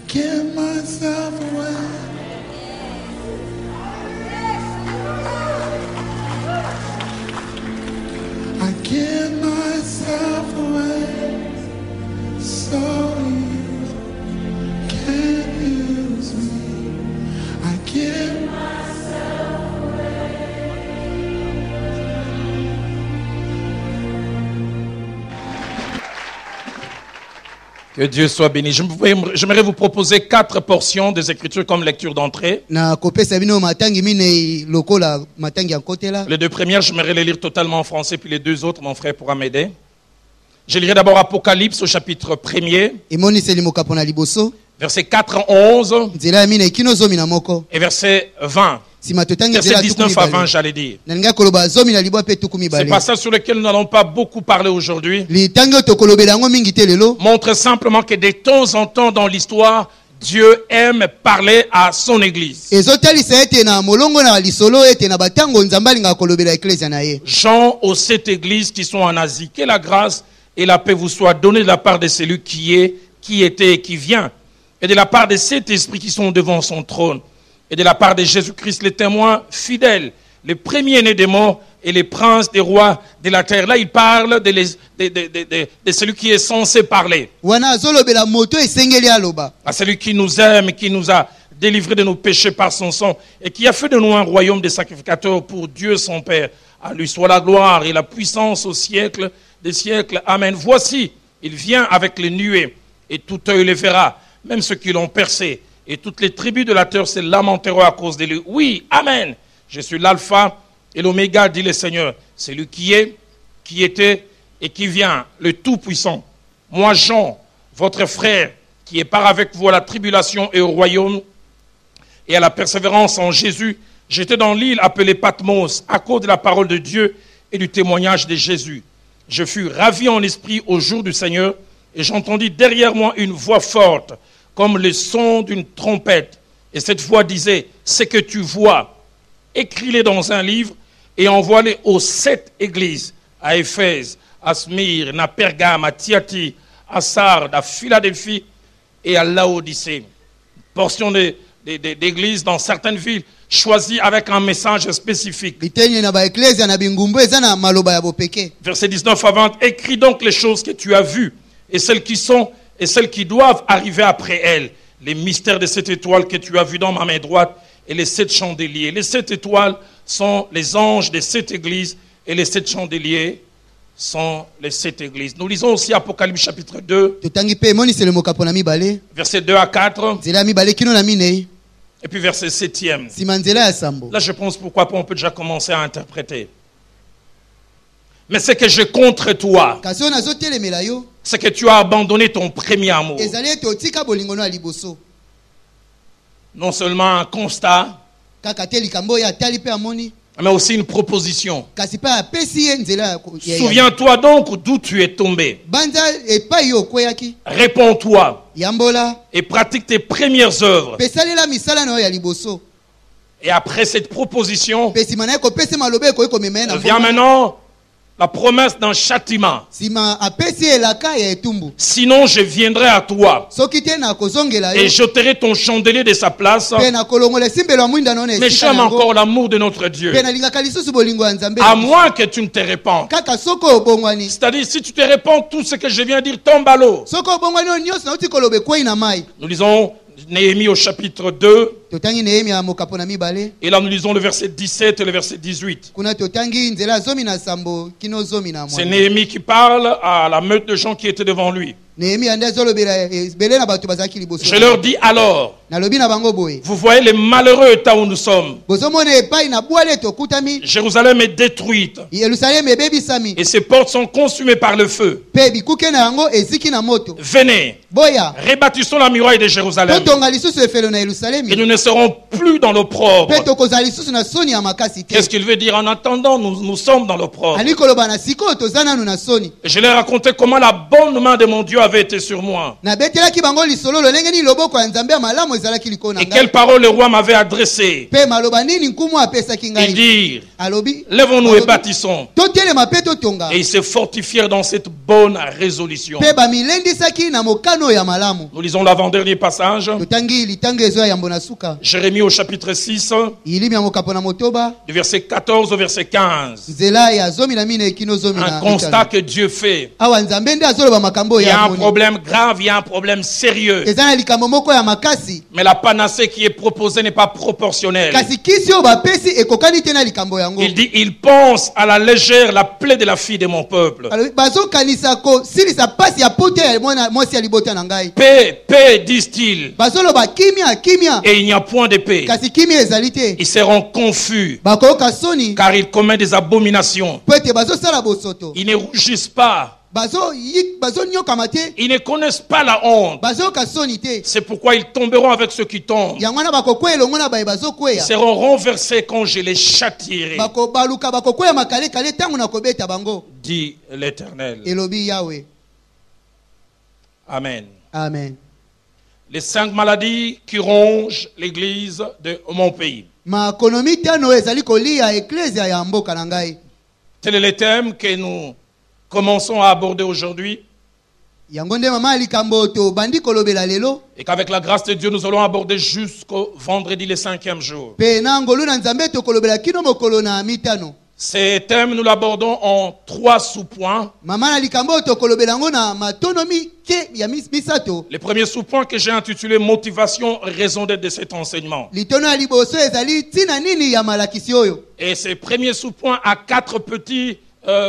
give myself away. I give myself away. So you can use me. I give myself away. Que Dieu soit béni. J'aimerais vous proposer 4 portions des Écritures comme lecture d'entrée. Les 2 premières, j'aimerais les lire totalement en français, puis les 2 autres, mon frère pourra m'aider. Je lirai d'abord Apocalypse au chapitre 1er, versets 4 à 11 et verset 20. Verset 19 à 20, j'allais dire. C'est pas ça sur lequel nous n'allons pas beaucoup parler aujourd'hui. Montre simplement que de temps en temps dans l'histoire, Dieu aime parler à son église. Jean aux 7 églises qui sont en Asie. Que la grâce et la paix vous soient données de la part de celui qui est, qui était et qui vient. Et de la part de 7 esprits qui sont devant son trône. Et de la part de Jésus-Christ, les témoins fidèles, les premiers-nés des morts et les princes des rois de la terre. Là, il parle de celui qui est censé parler. À celui qui nous aime, qui nous a délivrés de nos péchés par son sang et qui a fait de nous un royaume de sacrificateurs pour Dieu son Père. À lui soit la gloire et la puissance au siècle des siècles. Amen. Voici, il vient avec les nuées et tout œil le verra, même ceux qui l'ont percé. Et toutes les tribus de la terre se lamenteront à cause de lui. Oui, amen. Je suis l'alpha et l'oméga, dit le Seigneur. C'est lui qui est, qui était et qui vient, le Tout-Puissant. Moi, Jean, votre frère, qui est part avec vous à la tribulation et au royaume et à la persévérance en Jésus, j'étais dans l'île appelée Patmos à cause de la parole de Dieu et du témoignage de Jésus. Je fus ravi en esprit au jour du Seigneur et j'entendis derrière moi une voix forte, comme le son d'une trompette. Et cette voix disait, ce que tu vois, écris-les dans un livre et envoie-les aux 7 églises, à Éphèse, à Smyrne, à Pergame, à Thyatire, à Sardes, à Philadelphie et à Laodicée. Portion d'églises dans certaines villes choisies avec un message spécifique. Verset 19 à 20, écris donc les choses que tu as vues et celles qui sont et celles qui doivent arriver après elles, les mystères de 7 étoiles que tu as vues dans ma main droite et les 7 chandeliers. Les 7 étoiles sont les anges des 7 églises et les 7 chandeliers sont les 7 églises. Nous lisons aussi Apocalypse chapitre 2, versets 2 à 4, et puis verset 7e. Là, je pense pourquoi pas on peut déjà commencer à interpréter. Mais c'est que j'ai contre toi, c'est que tu as abandonné ton premier amour. Non seulement un constat, mais aussi une proposition. Souviens-toi donc d'où tu es tombé. Réponds-toi et pratique tes premières œuvres. Et après cette proposition, vient maintenant la promesse d'un châtiment. Sinon, je viendrai à toi et j'ôterai ton chandelier de sa place. Mais j'aime encore l'amour de notre Dieu. À moins que tu ne te répandes. C'est-à-dire, si tu te répands, tout ce que je viens de dire tombe à l'eau. Nous lisons Néhémie au chapitre 2. Et là, nous lisons le verset 17 et le verset 18. C'est Néhémie qui parle à la meute de gens qui étaient devant lui. Je leur dis alors, vous voyez le malheureux état où nous sommes. Jérusalem est détruite et ses portes sont consumées par le feu. Venez, rebâtissons la muraille de Jérusalem et nous ne ne serons plus dans l'opprobre. Pe tokozala lisusu na soni ya makasi te. Qu'est-ce qu'il veut dire? En attendant, nous sommes dans l'opprobre. Ali koloba na sikoyo toza nanu na soni. Et je leur ai raconté comment la bonne main de mon Dieu avait été sur moi. Na betelaki bango lisolo lolenge ni loboko ya Nzambe ya malamu ezalaki likolo na Et ngai. quelle parole le roi m'avait adressée. Pe maloba nini nkumu apesaki Ils ngai. dirent, Alobi lèvons-nous et bâtissons. totelema pe totonga. Et ils se fortifièrent dans cette bonne résolution. Pe bamilendisaki na mokano ya malamu. Nous lisons l'avant-dernier passage. Totangi litango ezo ya yambo na suka. Jérémie au chapitre 6, Ilimi ya mokapo na motoba. du verset 14 au verset 15. Nzela ya zomi na mine ekino zomi na. Un constat que Dieu fait. Awa Nzambe nde azoloba makambo Il y ya a un moni. problème grave, il y a un problème sérieux. Eza na likambo moko ya makasi. Mais la panacée qui est proposée n'est pas proportionnelle. Kasi kisi oyo bapesi ekokani te na likambo yango. Il dit, il pense à la légère, la plaie de la fille de mon peuple. Alobi bazokanisa kosilisa pasi ya poto ya mwana mwasi ya libota na ngai. Paix, paix, disent-ils. Bazoloba kimia kimia. Et il n'y a point de paix. Kasi kimia ezali te. Ils seront confus, Bakoyoka soni. car ils commettent des abominations. Po ete bazosala bosoto. Ils ne rougissent pas. Bazonyokama te. Ils ne connaissent pas la honte. Bazoyoka soni te. C'est pourquoi ils tomberont avec ceux qui tombent. Yango wana bakokweya elongo na baye Ils bazokweya. seront renversés quand je les châtierai, Baluka bakokweya makale kale tangu na kobeta bango. dit l'Éternel. Elobi Yahweh. Amen. Amen. Les 5 maladies qui rongent l'église de mon pays. Makonomi tano ezali kolia eklesia ya mboka na ngai. Tel est le thème que nous commençons à aborder aujourd'hui. Yango nde mama likambo to bandi kolobela lelo. Et qu'avec la grâce de Dieu, nous allons aborder jusqu'au vendredi, le 5e jour. Pe na ngolu na Nzambe to kolobela kino mokolo na mitano. Ces thèmes, nous l'abordons en 3 sous-points. Mama na likambo to kolobela ngo na matonomi ke ya misato. Le premier sous-point que j'ai intitulé Motivation, raison d'être de cet enseignement. Litono ya liboso ezali tina nini ya malakisi oyo. Et ce premier sous-point a 4 petits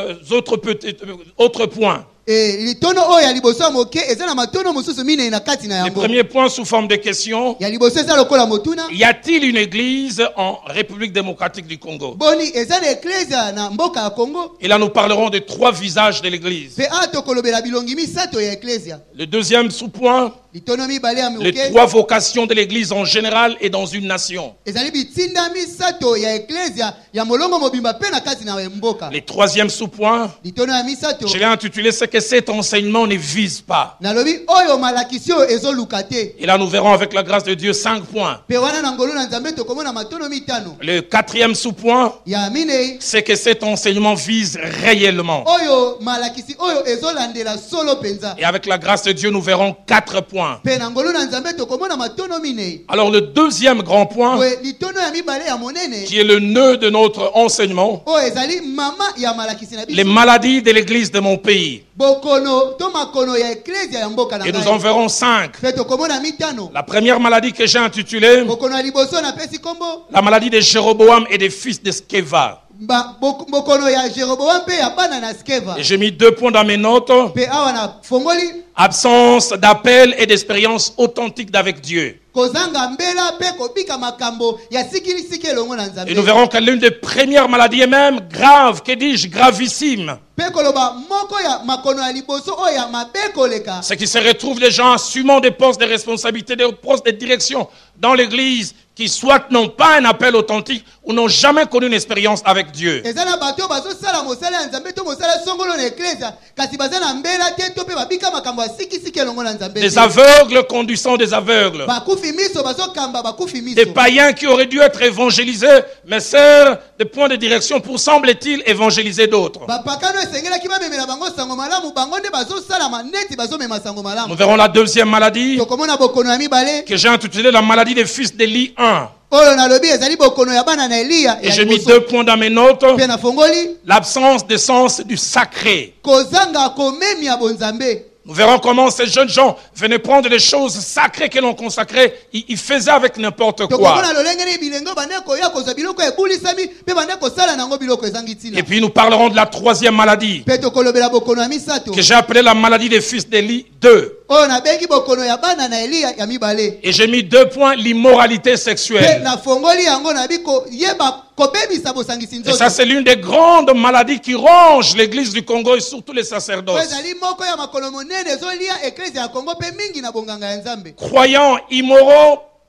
autres points. Litono oyo ya liboso ya moke eza na matono mosusu mine na kati na Le yango. premier point sous forme de question. Ya liboso eza lokola motuna. Y a-t-il une église en République démocratique du Congo? Boni eza na eklesia na mboka ya Congo. Et là, nous parlerons de 3 visages de l'église. Pe ato kolobela bilongi misato ya eklesia. Le deuxième sous-point, Litono mibale ya les moke. 3 vocations de l'église en général et dans une nation. Ezali bitinda misato ya eklesia ya molongo mobimba pe na kati na mboka. Le troisième sous-point, Litono ya misato. je l'ai intitulé, c'est que cet enseignement ne vise pas. Nalobi oyo malakisi oyo ezoluka te. Et là, nous verrons avec la grâce de Dieu 5 points. Pe wana na ngolo na Nzambe tokomona matono mitano. Le 4e sous-point, Ya minei c'est que cet enseignement vise réellement. oyo malakisi oyo ezolandela solo penza. Et avec la grâce de Dieu, nous verrons 4 points. Pe na ngolo na Nzambe tokomona matono minei. Alors, le deuxième grand point, We litono ya mibale ya monene. qui est le nœud de notre enseignement, Oyo ezali mama ya malakisi na les biso. maladies de l'église de mon pays. Bokono to makono ya eklesia ya mboka na Et nous en ngai. verrons 5. Pe tokomona mitano. La première maladie que j'ai intitulée, Bokono ya liboso na pesi kombo. la maladie de Jéroboam et des fils de Skeva. Bokono ya Jeroboam pe ya bana na Skeva. Et j'ai mis 2 points dans mes notes. Pe awa na fongoli. Absence d'appel et d'expérience authentique d'avec Dieu. Kozanga mbela pe kobika makambo ya sikili elongo na Nzambe. Et nous verrons que l'une des premières maladies est même grave, que dis-je, gravissime. Pe koloba moko ya makono ya liboso oyo ya mabe koleka. C'est qu'il se retrouve des gens assumant des postes de responsabilité, des postes de direction dans l'église, qui soit n'ont pas un appel authentique ou n'ont jamais connu une expérience avec Dieu. Eza na bato bazo sala mosala ya Nzambe to mosala songolo na eklesia kasi baza na mbela te to pe babika makambo ya sikisiki elongo na Nzambe. Des aveugles conduisant des aveugles. Bakufi miso bazo kamba bakufi miso. Des païens qui auraient dû être évangélisés, mais servent de point de direction pour, semble-t-il, évangéliser d'autres. Bapakano esengela ki bamemela bango sango malamu bango nde bazo sala maneti bazo mema sango malamu. Nous verrons la deuxième maladie Tokomona bokono ya mibale. que j'ai intitulée la maladie des fils d'Élie 1. Oyo nalobi ezali bokono ya bana na Elia. Et j'ai mis 2 points dans mes notes. Pe na fongoli. L'absence de sens du sacré. Kozanga komemi ya bonzambe. Nous verrons comment ces jeunes gens venaient prendre les choses sacrées que l'on consacrait. Ils faisaient avec n'importe quoi. Tokomona lolengeni bilengo bandeko ya koza biloko ebulisami pe bandeko sala nango biloko ezangi tina. Et puis nous parlerons de la 3e maladie Pe tokolobela bokono ya misato. que j'ai appelée la maladie des fils d'Élie 2. Oyo nabengi bokono ya bana na Elia ya mibale. Et j'ai mis 2 points, l'immoralité Pe sexuelle. na fongoli yango na biko yeba kobebisa bosangisi Et nzoto. ça, c'est l'une des grandes maladies qui ronge l'église du Congo et surtout les Oyo sacerdotes. ezali moko ya makolo monene ezolia eklesia ya Kongo pe mingi na bonganga ya Nzambe. Croyants immoraux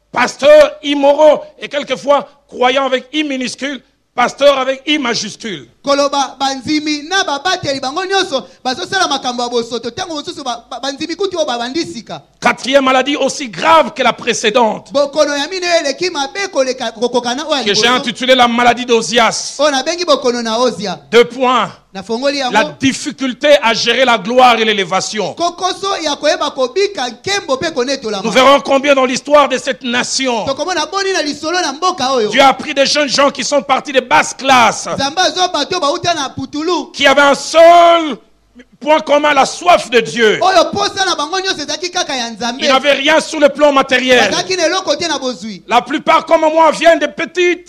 pasteurs immoraux et quelquefois croyants avec I minuscule, pasteurs avec I majuscule. koloba banzimi na babateli bango nyonso bazosala makambo ya bosoto ntango mosusu banzimi kuti oyo babandisika. Quatrième maladie aussi grave que la précédente, bokono ya mino eleki mabe koleka kokokana oyo que j'ai intitulé la maladie d'Ozias. oyo nabengi bokono na Ozia. 2 points. nafongoli La yango difficulté à gérer la gloire et l'élévation. kokoso ya koyeba kobika nkembo mpe konetolama. Nous verrons combien dans l'histoire de cette nation, tokomona boni na lisolo na mboka oyo Dieu a pris des jeunes gens qui sont partis de basse classe, nzambe azwa bato bauta na putulu qui avaient un seul point commun, la soif de Dieu. oyo posa na bango nyonso ezalaki kaka ya nzambe. Ils n'avaient rien sur le plan matériel. bazalaki na eloko te na bozwi. La plupart, comme moi, viennent des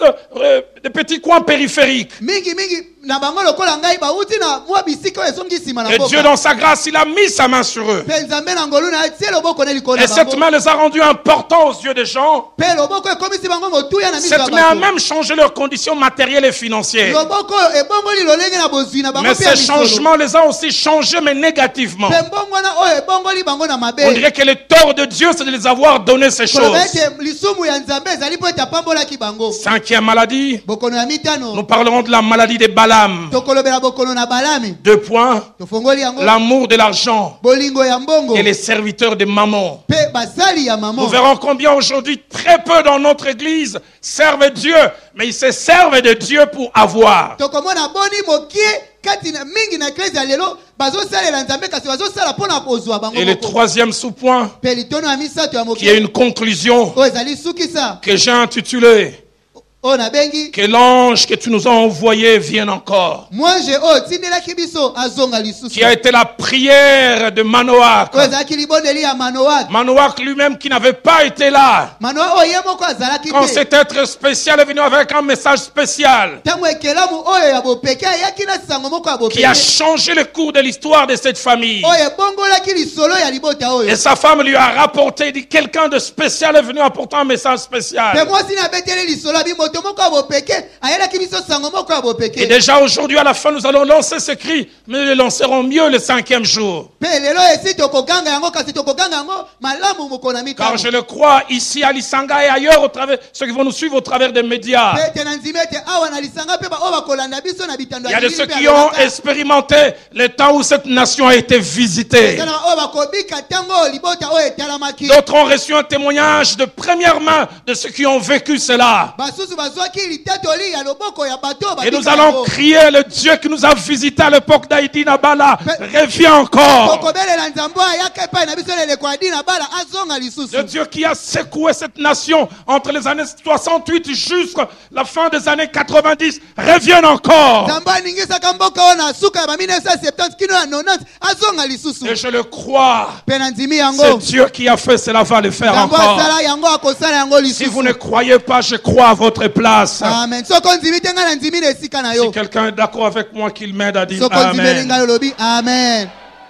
petits coins périphériques. mingi na bango lokola ngai bauti na mwa bisika oyo ezongi nsima na Et Dieu, dans sa grâce, il a mis sa main sur eux. mpe nzambe na ngolu na atie loboko na likolo Et na cette bango main les a rendus importants aux yeux des gens. mpe loboko ekomisi bango motuya na miso ya Cette main a bato. même changé leurs conditions matérielles et financières. loboko oyo ebongoli lolenge na bozwi na bango Mais mpe ya ces misolo changements les ont aussi changés, mais négativement. mpe mbongwana oyo ebongoli bango na On mabe. dirait que le tort de Dieu, c'est de les avoir donné ces koloba choses. ete lisumu ya nzambe ezali mpo ete apambolaki bango. 5e maladie, bokono ya nous mitano parlerons de la maladie de Balaam. tokolobela bokono na balami 2 points, tofongoli yango l'amour de l'argent bolingo ya mbongo et les serviteurs de maman. mpe basali ya Nous mama. verrons combien aujourd'hui très peu dans notre église servent Dieu, mais ils se servent de Dieu pour avoir. tokomona boni mokie kati na mingi na eklesi ya lelo bazosalela nzambe kasi bazosala mpo na kozwa bango Et le moko. 3e sous-point, mpe litono ya misato ya qui est mokie une conclusion oyo ezali sukisa que j'ai intitulée oyo nabengi que l'ange que tu nous as envoyé vienne encore, mwange oyo tindelaki biso azonga lisusu qui a été la prière de Manoach. oyo ezalaki libondeli ya manoak. Manoach lui-même qui n'avait pas été là. manoa oyo ye moko azalaki Quand te cet être spécial est venu avec un message spécial ntango ekelamu oyo ya bopeke ayaki na sango moko ya qui a bopeke changé le cours de l'histoire de cette famille. oyo ebongolaki lisolo ya libota oyo Et sa femme lui a rapporté, il dit, quelqu'un de spécial est venu apporter un message mpe spécial. mwasi na abeteli lisolo ya bimoto moko ya bopeke ayelaki biso sango moko ya Et bopeke déjà aujourd'hui, à la fin, nous allons lancer ce cri, mais nous le lancerons mieux le 5e jour. mpe lelo esi tokoganga yango kasi tokoganga yango malamu mokolo na Car mitano je le crois, ici à Lisanga et ailleurs, au travers, ceux qui vont nous suivre au travers des médias. mpe ete na nzima ete awa na lisanga mpe oyo bakolanda biso na bitando Il y a de bilili ceux mpe qui ya ont lolaka. expérimenté le temps où cette nation a été visitée. Eza na oyo bakobika ntango oyo libota oyo etalamaki D'autres ont reçu un témoignage de première main de ceux qui ont vécu cela. basusu bazwaki litatoli ya loboko ya bato oyo Et nous babika allons yango. crier, le Dieu qui nous a visités à l'époque d'Haïti Nabala, reviens encore. tokobelela nzambe oyo ayaka epai na biso na eleko ya dina bala azonga lisusu. Le Dieu qui a secoué cette nation entre les années 68 jusqu'à la fin des années 90, reviens encore. nzambe aningisaka mboka oyo na suka ya ba 1970 kino ya 90 azonga lisusu. Et je le crois. mpe na ndimi C'est yango Dieu qui a fait cela, va le faire nzambe encore. asala yango akosala yango Si vous lisusu. ne croyez pas, je crois à votre place. amen soki ondimi te ngai na ndimi na esika na Si yo quelqu'un est d'accord avec moi, qu'il m'aide à dire soki ondimeli Amen. ngai olobi amen.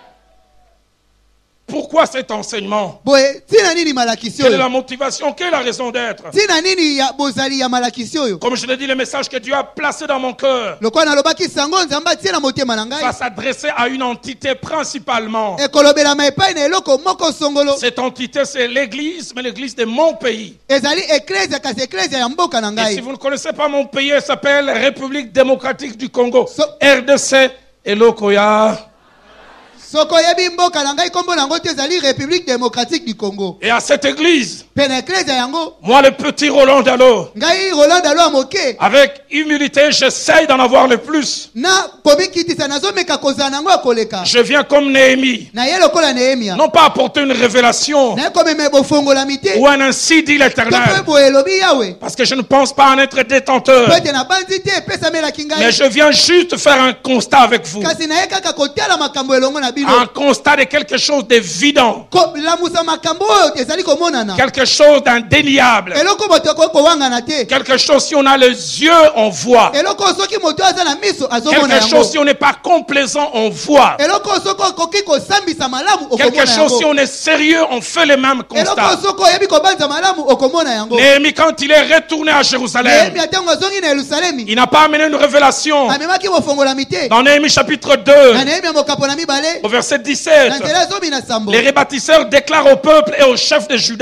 Pourquoi cet enseignement? boye ntina nini malakisi Quelle est la oyo motivation? Quelle est la raison d'être? ntina nini ya bozali ya malakisi oyo Comme je l'ai dit, le message que Dieu a placé dans mon cœur lokola nalobaki sango nzambe atie na motema na va ngai s'adresser à une entité principalement. ekolobelama epai na eloko moko songolo Cette entité, c'est l'église, mais l'église de mon pays. ezali eklesia kasi eklesia ya mboka na Et si ngai. vous ne connaissez pas mon pays, elle s'appelle République démocratique du Congo. So- RDC et Lokoya. soki oyebi mboka na ngai nkombo na yango te ezali république démocratique du congo. Et à cette église, mpe na eklesia yango moi, le petit Roland Dalo, ngai roland alo ya moke avec humilité, j'essaye d'en avoir le plus. na komikitisa nazomeka kozala nango ya koleka Je viens comme Néhémie. na ye lokola nehemia Non pas apporter une révélation naye komema ebofongolami te ou un ainsi dit to l'Éternel. mpe boye elobi yawe Parce que je ne pense pas en être détenteur. po ete nabandi te epesamelaki Mais ngai je viens juste faire un constat avec vous. kasi naye kaka kotala makambo elongo na bino Un constat de quelque chose d'évident. kolamusa makambo oyo ezali komonana Quelque chose d'indéniable. eloko moto akoki kowangana te Quelque chose, si on a les yeux, on voit. eloko oyo soki moto aza na miso azomona Quelque yango chose, si on n'est pas complaisant, on voit. eloko oyo soki okoki kosambisa malamu Quelque okomona chose, si yango on est sérieux, on fait le même eloko oyo constat. soki oyebi kobanza malamu okomona yango. Néhémie, quand il est retourné à Jérusalem, nehemia ntango azongi na yerusalemi il n'a pas amené une révélation. amemaki bofongolami te Dans Néhémie chapitre 2, na nehemia mokapo na mibale au verset na 17, nzela zomi na sambo les rebâtisseurs déclarent au peuple et aux chefs de Juda mobandi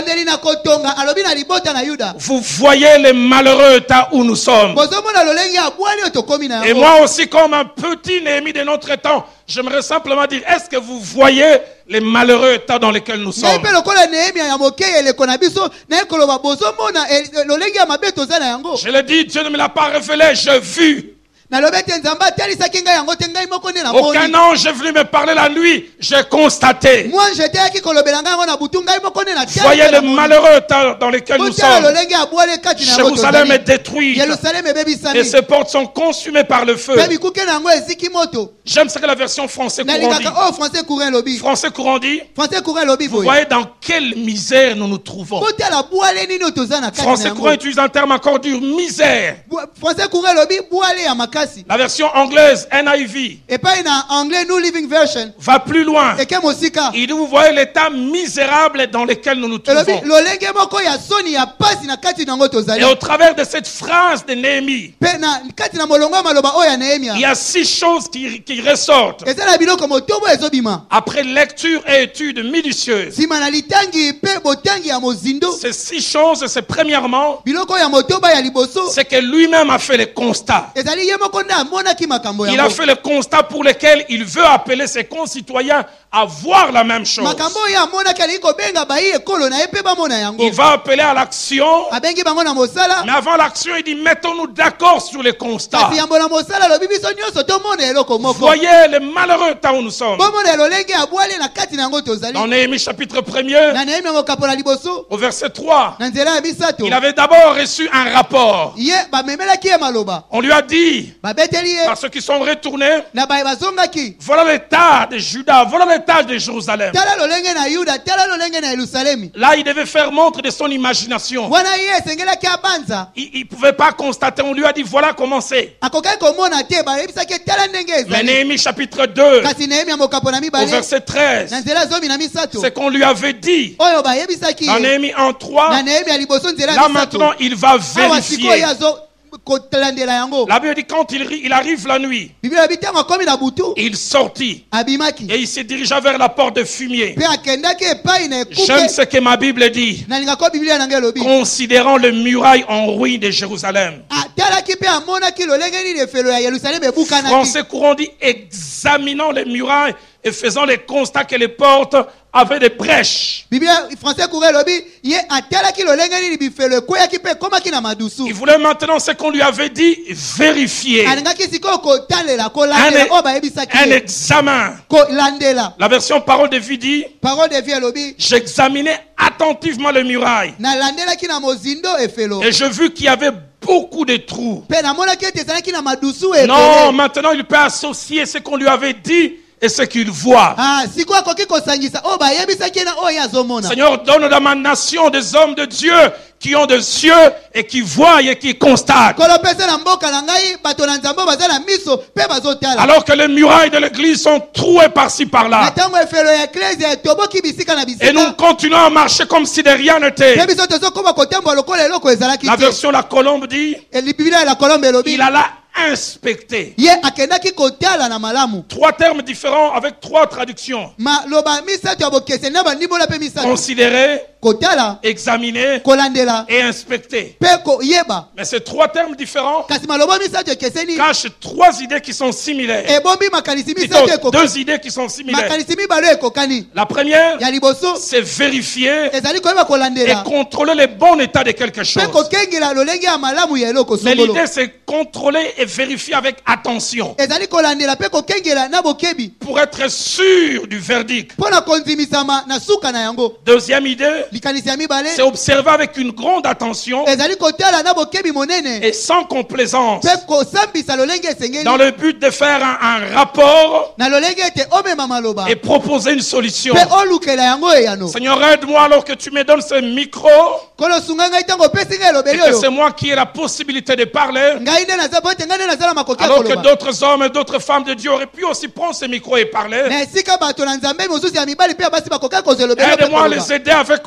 ebandeli na kotonga alobi na libota na Yuda. Vous voyez les malheureux état où nous sommes. Bozomona lolenge ya bwali otokomi na Et yango. moi aussi, comme un petit Néhémie de notre temps, j'aimerais simplement dire, est-ce que vous voyez les malheureux états dans lesquels nous sommes? Naipe lokola Nehemia ya mokeye eleko na biso na ekoloba bozomona lolenge ya mabe toza na yango. Je l'ai dit, Dieu ne me l'a pas révélé, j'ai vu. Nalobi ete Nzambe atelisaki ngai yango te ngai moko nde na Aucun moni. ange est venu me parler la nuit, j'ai constaté. Moi j'étais kolobela ngai yango na butu ngai moko nde na tia. Voyez les malheureux états dans lesquels nous Otala sommes. lolenge ya bwali kati na yango Jérusalem est tozali. détruite Yerusalem ebebisami. et ses portes sont consumées par le feu. Pe bikuke na yango eziki moto. J'aime ce que la version français courant dit. Nalingaka français courant lobi. Français courant dit, Français courant lobi vous boy. voyez dans quelle misère nous nous trouvons. Otala bwali nini toza na kati na Français courant yango. utilise un terme encore dur, misère. Français courant lobi bwali ya makasi. La version anglaise, NIV, Et pas na anglais New Living Version. va plus loin. Eke mosika. Il dit, vous voyez l'état misérable dans lequel nous nous Elobi trouvons. lolenge moko ya soni ya pasi na kati na yango tozali. Et au travers de cette phrase de Néhémie, Pe na kati na molongo maloba oyo ya Nehemia. il y a 6 choses qui ressortent. Eza na biloko motobo ezobima. Après lecture et étude minutieuse. Sima na litangi pe botangi ya mozindo. Ces 6 choses, c'est premièrement, Biloko ya motoba ya liboso. c'est que lui-même a fait les constats. Ezali ye moko nde amonaki makambo Il yango. a fait le constat pour lequel il veut appeler ses concitoyens à voir la même chose. Makambo oyo amonaki alingi kobenga bayi ekolo na ye mpe bamona yango. Il va appeler à l'action, Abengi bango na mosala. mais avant l'action, il dit mettons-nous d'accord sur les constats. Kasi yambo na mosala lobi biso nyonso tomona eloko moko. Voyez les malheureux états où nous sommes. Bomona elolenge ya bwali na kati na yango tozali. Dans Néhémie chapitre 1er, Na Nehemia mokapola liboso. au verset 3, Na nzela ya bisato. il avait d'abord reçu un rapport. Ye bamemelaki ye maloba. On lui a dit, Babeteli ye. par ceux qui sont retournés, Na baye bazongaki. voilà l'état de Juda, voilà l'état de Jérusalem. Tala lolenge na Yuda, tala lolenge na Yerusalemi. Là, il devait faire montre de son imagination. Wana ye esengelaki abanza. Il ne pouvait pas constater, on lui a dit voilà comment c'est. Akokaki komona te bayebisaki tala ndenge Mais ezali. Néhémie chapitre 2, Kasi Nehemia mokapo na au mibale. verset 13, Na nzela zomi na misato. c'est qu'on lui avait dit, Oyo bayebisaki dans ye. Néhémie en Na 3, Nehemia liboso nzela là misato. maintenant il va Awa sikoyo vérifier. azo kolandela yango. La Bible dit quand il arrive la nuit, Biblia lobi ntango akomi na butu il sortit abimaki. et il se dirigea vers la porte de fumier. Mpe akendaki epai na J'aime ekuke. ce que ma Bible dit, Nalingako Biblia na ngai elobi. considérant le muraille en ruine de Jérusalem. Atalaki mpe amonaki lolenge nini efelo ya Yerusalemu ebukanaki. Français courant dit examinant les murailles et faisant les constats que les portes avaient des brèches. Biblia français courant elobi ye atalaki lolenge nini bifelo ekweyaki mpe ekomaki na madusu. Il voulait maintenant ce qu'on lui avait dit vérifier. Alingaki sikoyo kotalela kolandela oyo bayebisaki Un ye. examen. Kolandela. La version parole de vie dit, Parole de vie elobi j'examinais attentivement les murailles nalandelaki na mozindo efelo. et je vis qu'il y avait beaucoup de trous. Mpe namonaki ete ezalaki na madusu Non, ebele. maintenant il peut associer ce qu'on lui avait dit et ce qu'il voit. Ah, sikoyo akoki kosangisa oyo bayebisaki ye na oyo ye azomona. Seigneur, donne dans ma nation des hommes de Dieu qui ont des yeux et qui voient et qui constatent. Kolo pesa na mboka na ngai bato na nzambe baza na miso mpe bazotala. Alors que les murailles de l'église sont trouées par-ci Na par-là. ntango efelo ya eklezia etoboki bisika na Et nous bisika. continuons à marcher comme si de rien n'était. Mpe biso tozokoma kotambola lokola eloko ezalaki La te. version La Colombe dit, Biblia ya kolombe elobi il alla inspecter. ye akendaki kotala na malamu. 3 termes différents avec 3 traductions. Maloba misato ya bokeseni na bandimbola mpe misato. Considérer, Kotala, examiner kolandela, et inspecter. mpe koyeba. Mais ces 3 termes différents Kasi maloba misato ekeseni cachent 3 idées qui sont similaires. ebombi makanisi Plutôt misato ekokani. 2 idées qui sont similaires. Makanisi mibale ekokani. La première, Ya liboso c'est vérifier ezali koyeba et kolandela contrôler le bon état de quelque chose. mpe kokengela lolenge ya malamu ya eloko Mais songolo. l'idée, c'est contrôler et vérifier avec attention Ezali kolandela mpe kokengela na bokebi pour être sûr du verdict. mpo na kondimisama na suka na yango. Deuxième idée, Likanisi ya mibale c'est observer avec une grande attention ezali kotala na bokebi monene et sans complaisance mpe kosambisa lolenge dans esengeli le but de faire un rapport na lolenge ete omema maloba et proposer une solution. mpe olukela yango eyano. Seigneur, aide-moi alors que tu me donnes ce micro Kolo sunga ngai ntango opesi ngai et elobeli que oyo c'est moi qui ai la possibilité de parler, ngai nde naza po ete ngai nde naza na makoki ya alors que koloba. d'autres hommes et d'autres femmes de Dieu auraient pu aussi prendre ce micro et parler. Na esika bato na nzambe mosusu ya mibali mpe ya basi bakoki kozwa elobeli mpe Aide-moi à koloba. les aider avec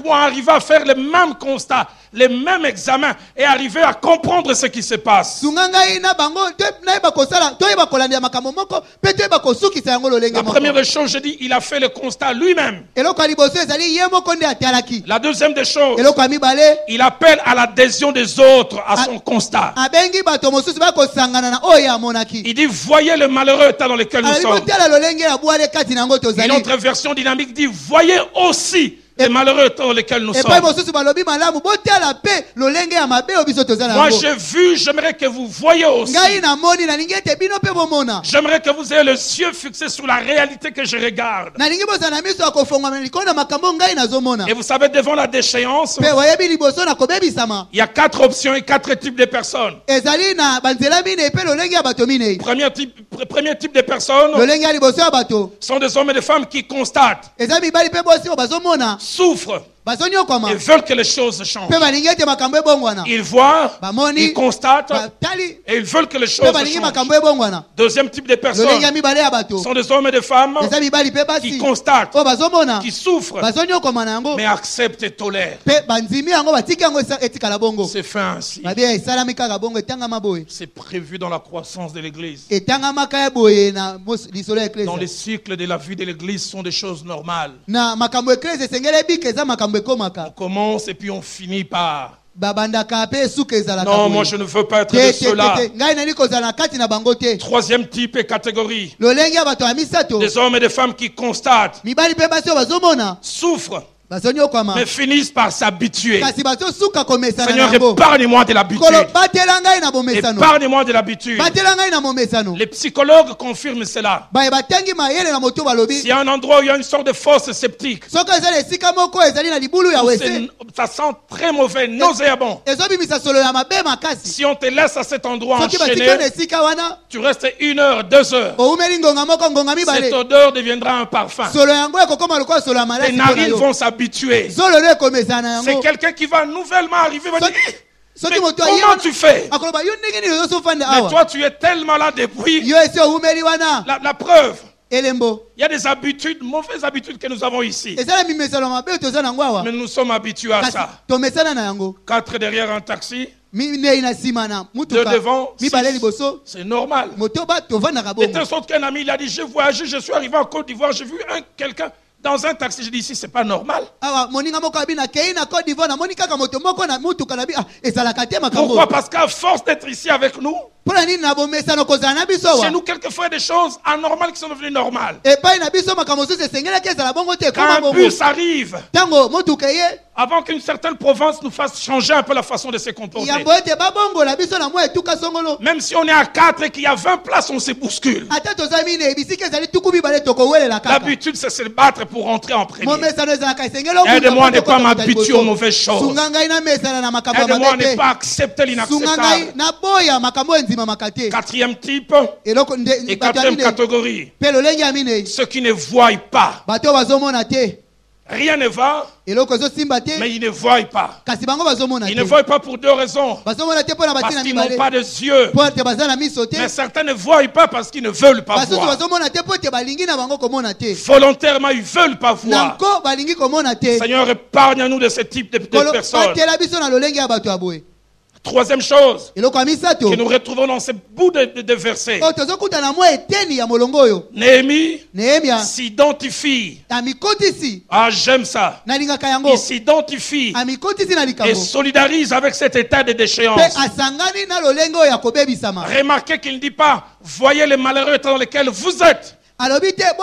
pour arriver à faire les mêmes constats, les mêmes examens et arriver à comprendre ce qui se passe. La première des choses, je dis, il a fait le constat lui-même. La deuxième des choses, il appelle à l'adhésion des autres à son constat. Il dit, voyez le malheureux état dans lequel nous sommes. Une autre version dynamique dit, voyez aussi les malheureux états dans lesquels nous sommes. Moi j'ai vu, j'aimerais que vous voyez aussi. J'aimerais que vous ayez les yeux fixés sur la réalité que je regarde. Et vous savez, devant la déchéance, il y a 4 options et 4 types de personnes. Premier type de personnes sont des hommes et des femmes qui constatent, souffrent et veulent que les choses changent. Ils voient, ils constatent et ils veulent que les choses changent. Deuxième type de personnes sont des hommes et des femmes qui constatent, qui souffrent, mais acceptent et tolèrent. C'est fait ainsi. C'est prévu dans la croissance de l'Église. Dans les cycles de la vie de l'Église sont des choses normales. On commence et puis on finit par... Non, moi je ne veux pas être de cela. Troisième type et catégorie. Des hommes et des femmes qui constatent, souffrent, mais finissent par s'habituer. Seigneur, épargne-moi de l'habitude. Épargne-moi de l'habitude. Les psychologues confirment cela. S'il y a un endroit où il y a une sorte de force sceptique, ça sent très mauvais, nauséabond. Si on te laisse à cet endroit enchaîné, tu restes 1 heure, 2 heures. Cette odeur deviendra un parfum. Les narines vont s'habituer. C'est quelqu'un qui va nouvellement arriver. Mais comment tu fais? Mais toi, tu es tellement là depuis. La preuve. Il y a des habitudes, mauvaises habitudes que nous avons ici. Mais nous sommes habitués à ça. 4 derrière un taxi. 2 devant, 6. C'est normal. De telle sorte qu'un ami il a dit, j'ai voyagé, je suis arrivé en Côte d'Ivoire, j'ai vu quelqu'un dans un taxi, je dis ici, c'est pas normal. Pourquoi? Parce qu'à force d'être ici avec nous, chez nous, quelquefois, il y a des choses anormales qui sont devenues normales. Quand un bus arrive, avant qu'une certaine province nous fasse changer un peu la façon de se comporter. Même si on est à 4 et qu'il y a 20 places, on se bouscule. L'habitude, c'est se battre pour rentrer en premier. Aide-moi à ne pas m'habituer aux mauvaises choses. Aide-moi à ne pas accepter l'inacceptable. 4e type et 4e catégorie. Ceux qui ne voient pas. Rien ne va, mais ils ne voient pas. Ils ne voient pas pour 2 raisons. Parce qu'ils n'ont pas de yeux. Mais certains ne voient pas parce qu'ils ne veulent pas voir. Volontairement, ils ne veulent pas voir. Seigneur, épargne-nous de ce type de personnes. 3e chose que nous retrouvons dans ce bout de versets. Néhémie s'identifie. Ah, j'aime ça. Il s'identifie et solidarise avec cet état de déchéance. Remarquez qu'il ne dit pas, voyez les malheureux dans lesquels vous êtes. Moi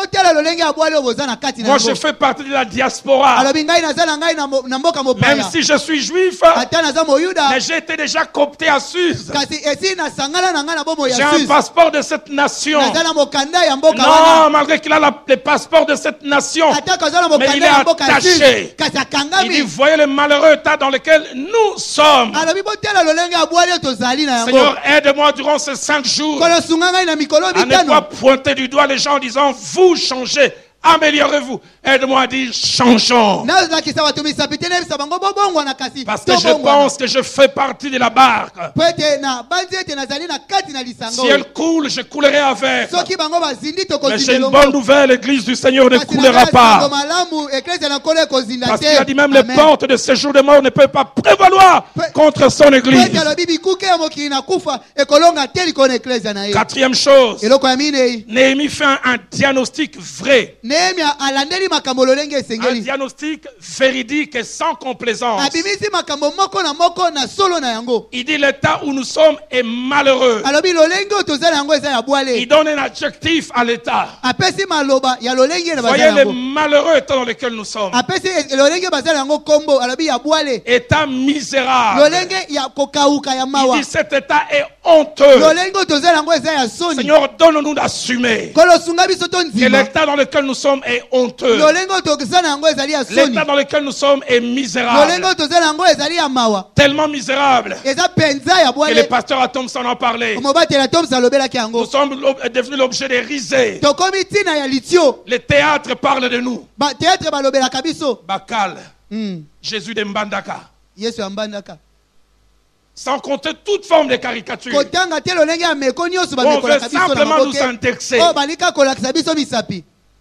je fais partie de la diaspora. Même si je suis juif, mais j'ai été déjà coopté à Suse. J'ai un passeport de cette nation. Non, malgré qu'il a le passeport de cette nation, mais il est attaché. Il dit, voyez le malheureux état dans lequel nous sommes. Seigneur, aide-moi durant ces 5 jours à ne pas pointer du doigt les gens en disant, vous changez améliorez-vous. Aide-moi à dire changeons. nazolakisa bato misapi te nayebisa bango bobongwana kasi Parce que je pense que je fais partie de la barque. po ete na bandi ete nazali na kati na lisanga Si elle coule, je coulerai avec. soki bango bazindi Mais j'ai une tokozinda bonne nouvelle, l'église du Seigneur ne coulera pas. malamu eklesia na nkolo ekozinda Parce te qu'il a dit même les Amen. portes de séjour de mort ne peuvent pas prévaloir contre son Po église. ete alobi bikuke ya mokili na kufa ekolonga te likolo na eklesia na ye Quatrième chose, eloko ya minei Néhémie fait un diagnostic vrai. nehemi alandeli makambo lolenge Un esengeli diagnostic véridique et sans complaisance. abimisi makambo moko na solo na yango Il dit l'état où nous sommes est malheureux. alobi lolenge oyo toza na yango eza ya Il bwale donne un adjectif à l'état. apesi maloba ya lolenge na baza Voyez na les yango malheureux états dans lesquels nous sommes. apesi lolenge baza na yango kombo alobi ya bwale État misérable. lolenge ya kokauka ya Il mawa dit cet état est honteux. lolenge oyo toza na yango eza ya soni Seigneur, donne-nous d'assumer kolo sunga biso to que nzima l'état dans lequel nous sommes est honteux. lolenge oyo toza na yango ezali ya soni L'état dans lequel nous sommes est lolenge misérable. oyo toza na yango ezali ya mawa Tellement misérable eza penza ya que le bwale pasteur à Thompson en parlait. mobatela tomsa alobelaki Nous yango sommes devenus l'objet des risées. tokomi ntina ya litio Les théâtres parlent de nous. bateatre balobelaka biso Bakal, Jésus de Mbandaka. yesu ya mbandaka Sans compter toute forme de caricature. kotanga te lolenge ya meko nyonso On veut bamekolaka biso na simplement nous maboke indexer. oyo balika kolakisa biso misapi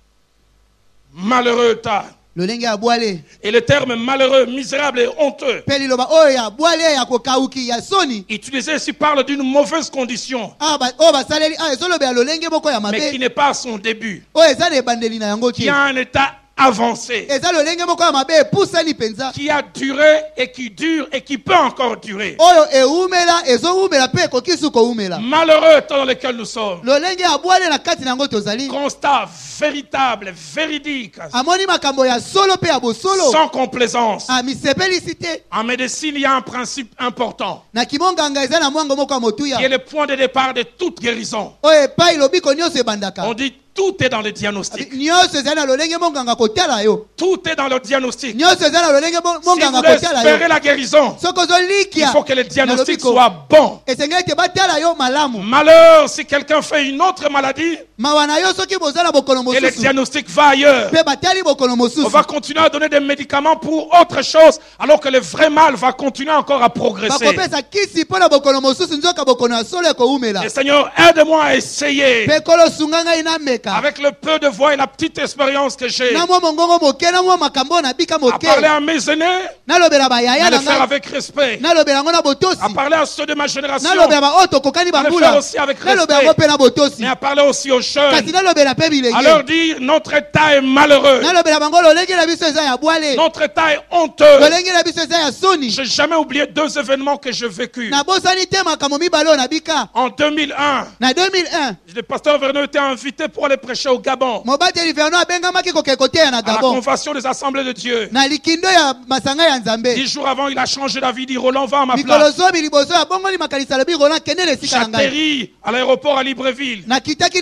Malheureux tas. lolenge ya bwale Et le terme malheureux, misérable et honteux, mpe liloba oyo ya bwale ya kokauki ya soni utilisé ici parle d'une mauvaise condition, oyo basaleli ezolobela lolenge moko ya mais qui mabe n'est pas à son début. oyo eza na ebandeli na yango Qui te a un état avancé, eza lolenge moko ya mabe epusani mpenza qui a duré et qui dure et qui peut encore durer. oyo eumela ezowumela mpe ekoki su koumela Malheureux temps dans lequel nous sommes. lolenge ya bwale na kati na yango tozali Constat véritable, véridique, amoni makambo ya solo mpe ya bosolo sans complaisance. misepelisi te En médecine, il y a un principe important, na kimonganga eza na mwango moko ya qui est motuya le point de départ de toute guérison. oyo epai lobiko nyonso ebandaka On dit tout est dans le diagnostic. nyonso ezali na lolenge monganga kotala yo Tout est dans le diagnostic. nyonso eza na lolenge Si monganga vous voulez kotala espérer yo la guérison, soki il ozolikia faut que le diagnostic na lobiko, soit bon. esengeli ete batala yo malamu Malheur si quelqu'un fait une autre maladie mawa na yo soki boza na bokolo et le mosusu diagnostic va ailleurs. mpe batali bokolo On mosusu va continuer à donner des médicaments pour autre chose, alors que le vrai mal va continuer encore à progresser. bakopesa kisi mpo na bokolo mosusu nzoka bokolo ya solo ekoumela Et Seigneur, aide-moi à essayer, mpe kolo sunga ngai nameka avec le peu de voix et la petite expérience que j'ai, na mwa mongongo moke na mwa makambo na bika à moke parler à mes aînés, nalobela à bayaya le na faire ngai avec respect, nalobela yango na botosi à parler à ceux de ma génération, nalobela baoyo tokokani à le bambula faire aussi avec nalobela yango respect, mpe na botosi mais à parler aussi aux kasi jeunes, nalobela mpe à bilenge leur dire notre état est malheureux, nalobela bango lolenge na biso eza ya bwale notre état est honteux. lolenge na biso eza ya soni J'ai jamais oublié deux événements que j'ai vécus. nabosani te makambo mibale oyo na bika En 2001, na 2001 le pasteur Vernon était invité pour aller prêcher au Gabon, mobateli verno abengamaki kokee koteya na à la gabon convention des assemblées de Dieu. na likindo ya masanga ya nzambe 10 jours avant, il a changé d'avis, il dit Roland va à ma mikolo place. zomi liboso ya bongoli makanisi alobi roland kende na esika na ngai J'atterris à l'aéroport à Libreville. nakitaki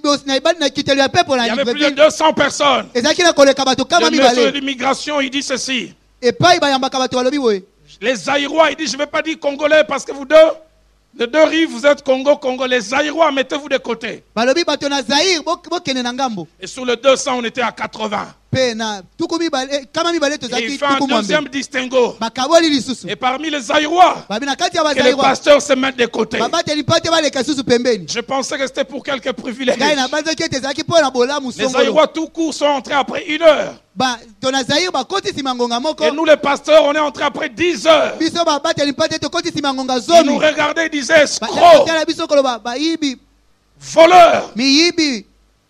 na kitelo ya pepo Il na y avait plus de Libreville 200 personnes. ezalaki na koleka bato kama Le monsieur de mibale l'immigration, il dit ceci. epai bayambaka bato balobi boye Les Zaïrois, il dit, je ne vais pas dire Congolais parce que vous deux, de deux rives, vous êtes Congo. Les Zaïrois, mettez-vous de côté. balobi bato na zaire bokende na ngambo Et sur le 200, on était à 80. mpe na tuku mibale kama mibale Et il tozalaki fait un tuku deuxième mwambe distinguo. bakaboli lisusu Et parmi les Zaïrois, babi na kati ya que les bazairwa pasteurs se mettent de côté. babateli mpa te baleka lisusu pembeni Je pensais que c'était pour quelques privilèges. ngai nabanzaki ete ezalaki mpo na bolamu Les songolo Zaïrois tout court sont entrés après 1 heure. to na zaire bakoti nsima ngonga moko Et nous, les pasteurs, on est entrés après 10 heures. biso babateli mpa te tokoti nsima ngonga Ils nous zomi regardaient et disaient, escrocs, batala biso koloba bayibi voleurs. miyibi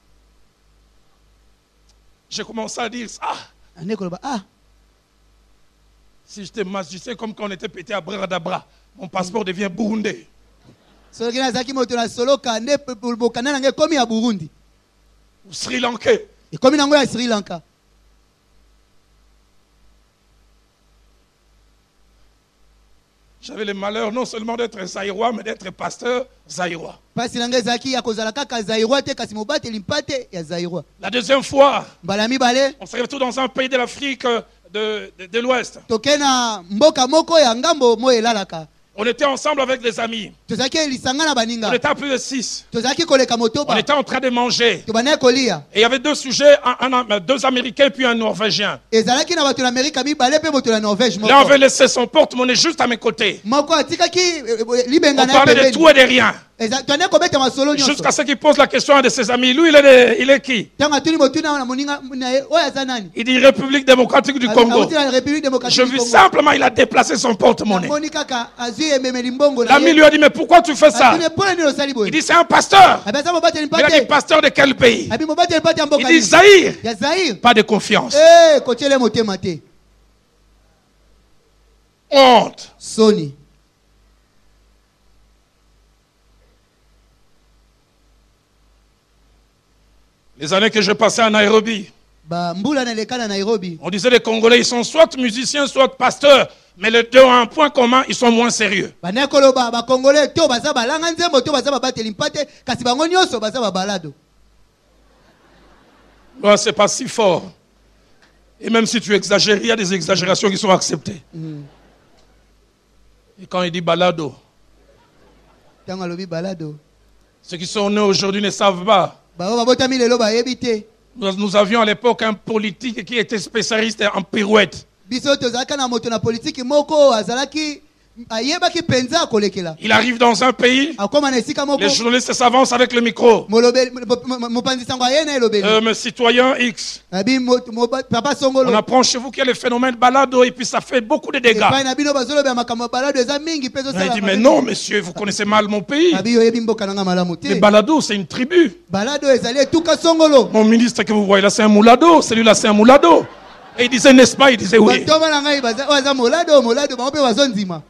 J'ai commencé à dire, ah, ande koloba si j'étais magicien comme quand on était pété à Bradabra, mon passeport devient burundais. soki nazalaki moto na soloka nde bokanda na ngai ekomi ya burundi Ou Sri Lankais. ekomi nango ya sri lanka J'avais le malheur non seulement d'être zaïrois, mais d'être pasteur zaïrois. mpasi na ngai ezalaki ya kozala kaka zairwa te kasi mobateli mpa te ya zairwa La deuxième fois, mbala mibale on se retrouve dans un pays de l'Afrique de l'Ouest. toke na mboka moko ya ngambo mo elalaka On était ensemble avec des amis. tozalaki lisanga na On baninga était à plus de 6. tozalaki koleka On motoba était en train de manger. tobandaki kolia Et il y avait deux sujets, deux Américains puis un Norvégien. ezalaki na bato na amerika mibale mpe moto na norvège L'un avait laissé son porte-monnaie juste à mes côtés. moko atikaki libenga On na ye parlait de pembeni tout et de rien. tozalaki kobeta masolo nyonso Jusqu'à ce qu'il pose la question à un de ses amis. Lui, il est qui? ntango atuni motuna na moninga na ye oyo aza nani Il dit République démocratique du Congo. Awuti na république démocratique Je du vis Congo. simplement, il a déplacé son porte-monnaie. namoni kaka azwi ememeli mbongo na L'ami ye lui a dit, mais pourquoi tu fais ça? atuni mpona nini osali Il boye dit, c'est un pasteur. abi aza mobateli Mais il a dit, mpate pasteur de quel pays? abi mobateli mpate ya Il mboka dit, nini? Zaïre. ya zaire Pas de confiance. kotiele motema te Honte. soni Les années que j'ai passées à Nairobi, mbula naleka na nairobi on disait les Congolais, ils sont soit musiciens, soit pasteurs. Mais les deux ont un point commun, ils sont moins sérieux. bandaki koloba bakongole to baza balanga nzembo to baza babateli mpate kasi bango nyonso baza babalado Non, c'est pas si fort. Et même si tu exagères, il y a des exagérations qui sont acceptées. Et quand il dit balado, ntango alobi balado ceux qui sont nés aujourd'hui ne savent pas. bango babotami lelo bayebi te Nous avions à l'époque un politique qui était spécialiste en pirouette. biso tozalaki na moto na politiki moko azalaki ayebaki mpenza kolekela Il arrive dans un pays, akoma na esika moko les journalistes s'avancent avec le micro. mopanzi sango aye na elobeli Mais citoyen X, abi papa on songolo apprend chez vous qu'il y a le phénomène balado et puis ça fait beaucoup de dégâts. epai na bino bazolobela makambo ya balado eza mingi mpe Il dit, mais non, monsieur, vous connaissez mal mon pays. abi oyebi mboka nanga malamu Les te balados, c'est une tribu. balado ezali etuka songolo Mon ministre que vous voyez là, c'est un moulado. Celui-là, c'est un moulado. Et il disait, n'est-ce pas? Il disait oui. bantoma na ngai oyo aza molado bango mpe bazondima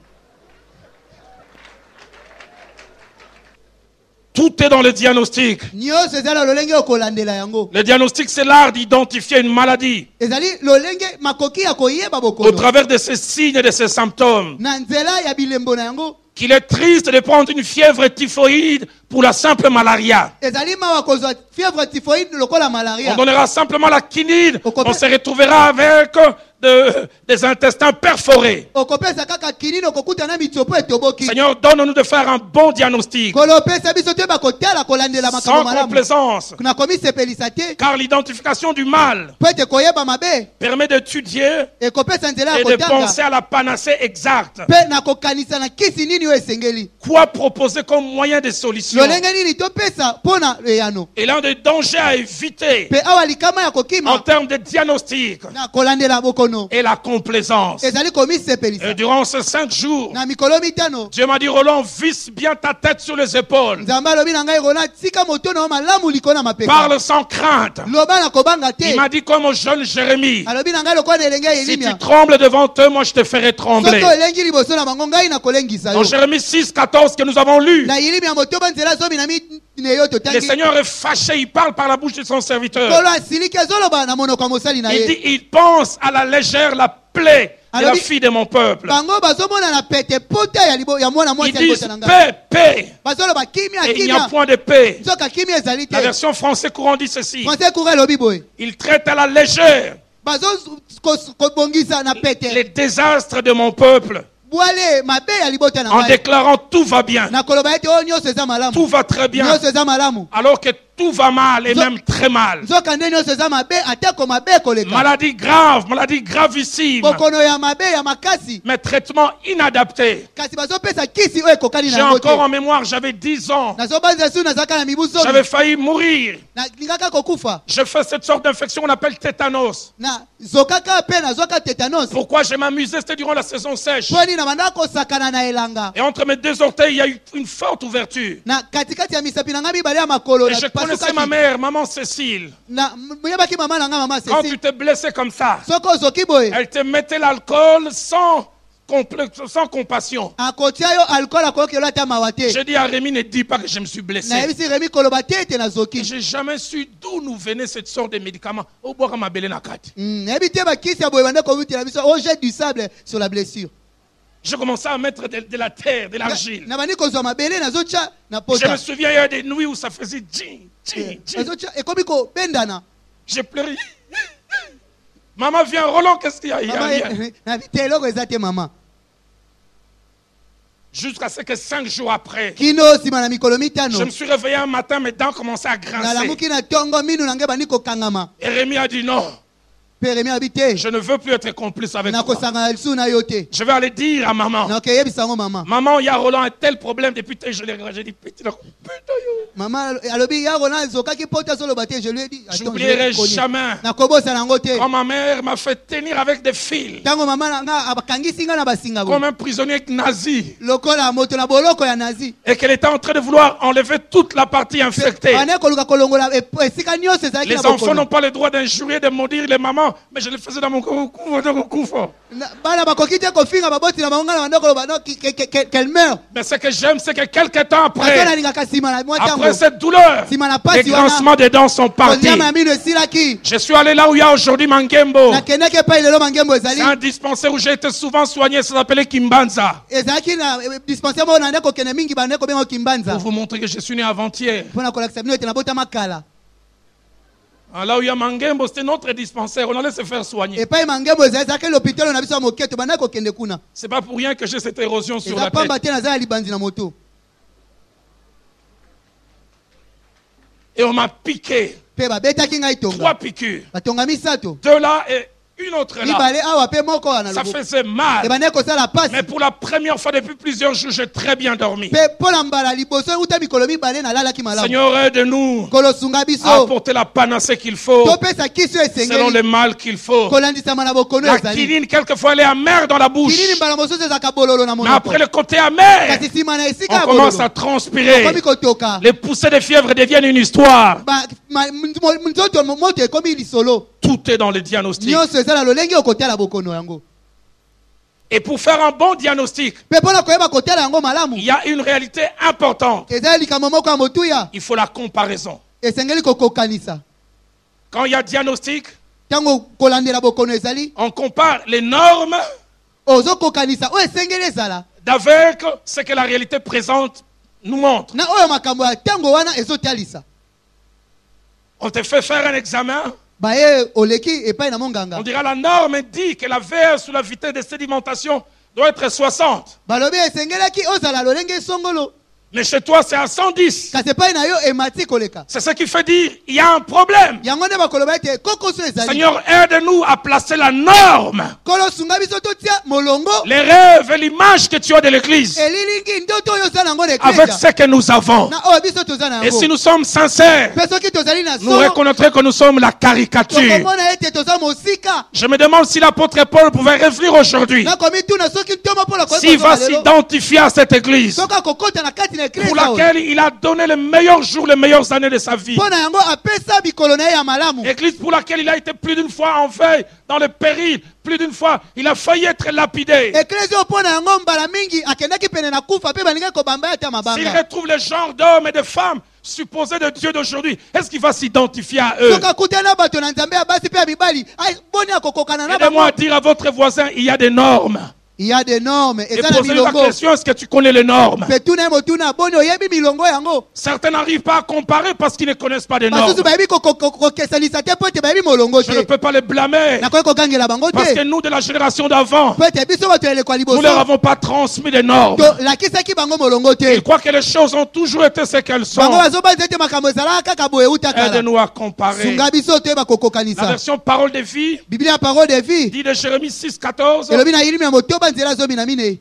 Tout est dans le diagnostic. nyonso eza na lolenge okolandela yango Le diagnostic, c'est l'art d'identifier une maladie ezali lolenge makoki ya koyeba au bokono travers de ses signes et de ses symptômes. na nzela ya bilembo na yango Qu'il est triste de prendre une fièvre typhoïde pour la simple malaria. ezali mawa kozwa fièvre typhoïde lokola On malaria donnera simplement la quinine. Au complet. On se retrouvera avec des intestins perforés. okopesa kaka kinini okokutana mitsopo etoboki Seigneur, donne-nous de faire un bon diagnostic. kolopesa biso te bakotala kolandela makambo Sans malamu complaisance. na komisepelisa te Car l'identification du mal po ete koyeba mabe permet d'étudier ekopesa nzela ya et de penser kotanga à la panacée exacte. mpe na kokanisa na kisi nini oyo esengeli Quoi proposer comme moyen de solution? lolenge nini topesa mpo na eyano Et l'un des dangers à éviter mpe awa likama ya en kokima termes de diagnostic na kolandela bokono est la complaisance. ezali Et komisepelisa durant ces 5 jours, na mikolo mitano Dieu m'a dit, Roland, visse bien ta tête sur les épaules. nzambe alobi na ngai rona tika moto na yo malamu likolo na mapeka Parle sans crainte. loba na kobanga te Il m'a dit comme au jeune Jérémie, alobi na ngai lokola na elenge ya si tu elimia trembles devant eux, moi je te ferai trembler. soki olengi liboso na bango ngai na kolengisa Dans yo Jérémie 6, 14 que nous avons lu, na yilimi ya motoba nzela zomi na mitine yo le totangi Seigneur est fâché, il parle par la bouche de son serviteur. kolo asiliki azoloba na monoko ya mosali na Il ye dit, il pense à la légère, la plaie de Alors, la il- fille de mon peuple. bango bazomona na pete pota ya mwana Ils mwasi ya disent libota na ngai paix, paix. bazoloba kimia Et il n'y a kimia point de paix. nzoka kimia ezali La te version français courant dit ceci. français courant elobi boye Il traite à la légère bazokobongisa na les pete désastres de mon peuple bwale mabe ya libota na en ngai déclarant tout va bien, na koloba ete oyo nyonso eza malamu tout va très bien, nyonso eza malamu alors que tout va mal et Zo- même très mal. nzoka nde nyonso eza mabe ateko mabe koleka Maladie grave, maladie gravissime, bokono ya mabe ya makasi mais traitement inadapté. kasi bazopesa kisi oyo ekokani na J'ai yango te encore en mémoire, j'avais 10 ans, nazobanza su nazalaka na mibu zomi j'avais failli mourir. nalingaka kokufa Je fais cette sorte d'infection qu'on appelle tétanos. na zokaka mpe nazwaka tétanos Pourquoi je m'amusais, c'était durant la saison sèche. mpo nini na bandaka kosakana na elanga Et entre mes deux orteils, il y a eu une forte ouverture. na katikati ya misapi na ngai mibale ya makolo Et je connaissais ma mère, maman Cécile. moyebaki mama na ngai mama Quand tu sesi te blessais comme ça, soki ozoki boye elle te mettait l'alcool sans compassion. akotia yo alcool akokelo ata mawa te Je dis à Rémi, ne dis pas que je me suis blessé. nayebisi remi koloba te ete Et nazoki j'ai jamais su d'où nous venait cette sorte de médicament. Au bois ma belle nakati. nayebi te bakisi ya boye bande kowutela biso ojette du sable sur la blessure Je commençais à mettre de la terre, de l'argile. na bandi kozwa mabele nazotya na Je me pota souviens, il y a des nuits où ça faisait djing, djing, djing. nazotya ekomi kobendana J'ai pleuré. Maman, viens, Roland, qu'est-ce qu'il y a? Il y a mama rien. nabi te eloko eza te mama Jusqu'à ce que 5 jours après, kino nsima na mikolo je mitano me suis réveillé un matin, mes dents commençaient à grincer. nalamuki na ntongo minu na ngai bandi kokangama. Jérémie a dit non, Mpe Rémi abi te je ne veux plus être complice avec toi. nakosangana lisusu na yo te. Je vais aller dire à maman. nakeyebisa yango mama. Maman, il y a Roland un tel problème depuis que je l'ai regardé. J'ai dit, putain, yo. Mama alobi ya Roland ezokaki pota azoloba te. Je lui ai dit attends, J'oublierai jamais nakobosana yango te. quand ma mère m'a fait tenir avec des fils, ntango mama na nga abakangisi nga na basinga comme boye un prisonnier nazi, lokola moto na boloko ya nazi. et qu'elle était en train de vouloir enlever toute la partie infectée. bane koluka kolongola esika nyonso ezalaki Les na enfants bokono. n'ont pas le droit d'injurier, de maudire les mamans, mais je le faisais dans mon couvre. Bana bakoki te kofinga baboti na bango nga na bando koloba no qu'elle meurt. Mais ce que j'aime, c'est que quelques temps Bato après, nalingaka nsima na mwa après ntango cette douleur, nsima na les pasi wana grincements des dents sont partis. konyama ya mino esilaki. Je suis allé là où il y a aujourd'hui Mangembo. nakendaki epai lelo mangembo ezali C'est un dispensaire où j'ai été souvent soigné, ça s'appelait Kimbanza. ezalaki na dispensaire moko na nde kokende mingi bande kobenga kimbanza Pour vous montrer que je suis né avant-hier. mpona kolakisa bino ete nabotama kala. Ah, là où il y a Mangembo, c'était notre dispensaire. On allait se faire soigner. epai mangembo ezali ezalaki lopitalo na biso ya moke tobandaki kokende kuna. C'est pas pour rien que j'ai cette érosion sur eza la pamba tête. te naza ya libandi na moto. Et on m'a piqué. mpe babetaki ngai 3 tonga piqûres. batonga misato 2 là et une autre là. mibale awa mpe moko wana Ça loboko faisait mal. ebandaki kosala pasi. Mais pour la première fois depuis plusieurs jours, j'ai très bien dormi. mpe mpo na mbala liboso euta mikolo mibale nalalaki malamu. Seigneur, aide-nous kolosunga à biso apporter la panacée qu'il faut, topesa kisi oyo selon esengeli les mal qu'il faut. kolandisama na bokono La ezali. quinine, quelquefois, elle est amère dans la bouche. kilini mbala mosusu ezalaka bololo na Mais monoko après le côté amer, kasi nsima na esika on ya commence bololo à transpirer. okomi kotoka. Les poussées de fièvre deviennent une histoire. nzoto moto ekomi lisolo Tout est dans le diagnostic. nyonso eza na lolenge okotala bokono yango. Et pour faire un bon diagnostic, mpe mpona koyeba kotala yango il malamu y a une réalité importante. eza likambo moko ya motuya Il faut la comparaison. esengeli kokokanisa. Quand il y a diagnostic, ntango kolandela bokono ezali on compare les normes ozokokanisa oyo esengeli ezala d'avec ce que la réalité présente nous montre. na oyo makambo ya ntango wana ezotalisa. On te fait faire un examen. baye oleki epai na On monganga dira la norme dit que la VR sous la vitesse de sédimentation doit être 60. balobi esengelaki ozala lolenge esongolo Mais chez toi, c'est à 110. kasi epai na yo emati koleka. C'est ce qui fait dire il y a un problème. yango nde bakoloba ete kokoso ezali. Seigneur, aide-nous à placer la norme. kolosunga biso totia molongo Les rêves et l'image que tu as de l'Église elilingi ndoto oyo oza nango na avec eklesia ce que nous avons. na oyo biso toza na Et si yango. nous sommes sincères, mpe soki tozali na nous solo reconnaîtrons que nous sommes la caricature. tokomona ete toza mosika. Je me demande si l'apôtre Paul pouvait revenir aujourd'hui, nakomi tuna soki ntomo mpona s'il va s'identifier à cette Église soki akokota na kati na pour eklesia oyo laquelle il a donné les meilleurs jours, les meilleures années de sa vie. mpo na yango apesa bikolo na ye ya malamu. Église pour laquelle il a été plus d'une fois en veille, dans le péril, plus d'une fois, il a failli être lapidé. eklesia oyo mpo na yango mbala mingi akendaki pene na kufa mpe balingaki kobamba ye ata S'il mabanga. retrouve le genre d'hommes et de femmes supposés de Dieu d'aujourd'hui, est-ce qu'il va s'identifier à eux? soki akutani na bato na nzambe ya basi mpe ya mibali boni akokokana na Aidez-moi à bango. dire à votre voisin, il y a des normes. Il y a des normes Et eza na posez-lui la milongo question, est-ce que tu connais les normes? mpe tuna ye motuna boni oyebi milongo yango. Certains n'arrivent pas à comparer parce qu'ils ne connaissent pas les normes. basusu bayebi kokesanisa te mpo ete bayebi molongo Je ne te. peux pas les blâmer nakoki kogangela bango parce que te nous de la génération d'avant, mpo ete biso bato ya elekwa nous leur liboso avons pas transmis les normes. tolakisaki bango molongo te. Ils croient que les choses ont toujours été ce qu'elles bango sont. bazobanza ete makambo ezalaka kaka boye euta kala. Aide-nous à comparer. sunga biso toyeba La kokokanisa. version parole de vie biblia ya parole de vie dit de Jérémie 6,14, elobi na yilimi ya motoba nzela zomi na mine.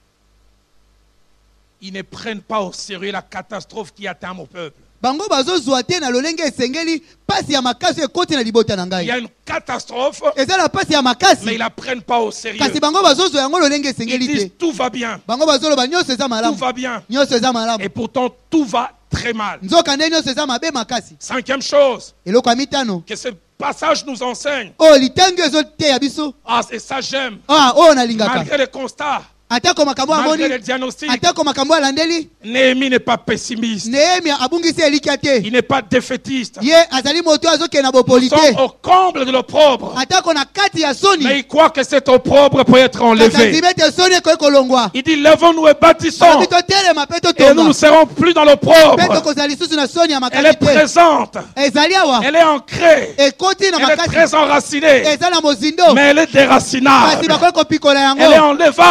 ils ne prennent pas au sérieux la catastrophe qui atteint mon peuple. bango bazozwa te na lolenge esengeli pasi ya makasi ekoti na libota na Il y ngai. a une catastrophe, eza na pasi ya mais makasi ils la prennent pas au sérieux. kasi bango bazozwa yango lolenge Ils esengeli disent te. tout va bien, bango bazoloba nyonso eza tout malamu va bien. nyonso eza malamu Et pourtant, tout va très mal. nzoka nde nyonso eza mabe makasi. 5e chose eloko ya mitano que ce passage nous enseigne. oyo litangi ezoteya biso Ah, et ça j'aime. oyo nalingaka Malgré les constats, atako makambo malgré les amoni diagnostics, atako makambo alandeli Néhémie n'est pas pessimiste. nehemi abungisi elikya te Il n'est pas défaitiste. ye azali moto azokende na Nous bopoli sommes te au comble de l'opprobre. atako na kati ya Mais soni il croit que cet opprobre peut être kasi enlevé. andimi ete soni ekoki kolongwa. Il dit, levons-nous et bâtissons. alobi totelema mpe Et nous ne totonga serons plus dans mpe l'opprobre. tokozala lisusu na soni ya Elle est makasi te. présente. ezali awa Elle est ancrée. ekoti na Elle est makasi très enracinée. eza na mozindo Mais elle est kasi déracinable. bakoki kopikola Elle est yango enlevable. bakoki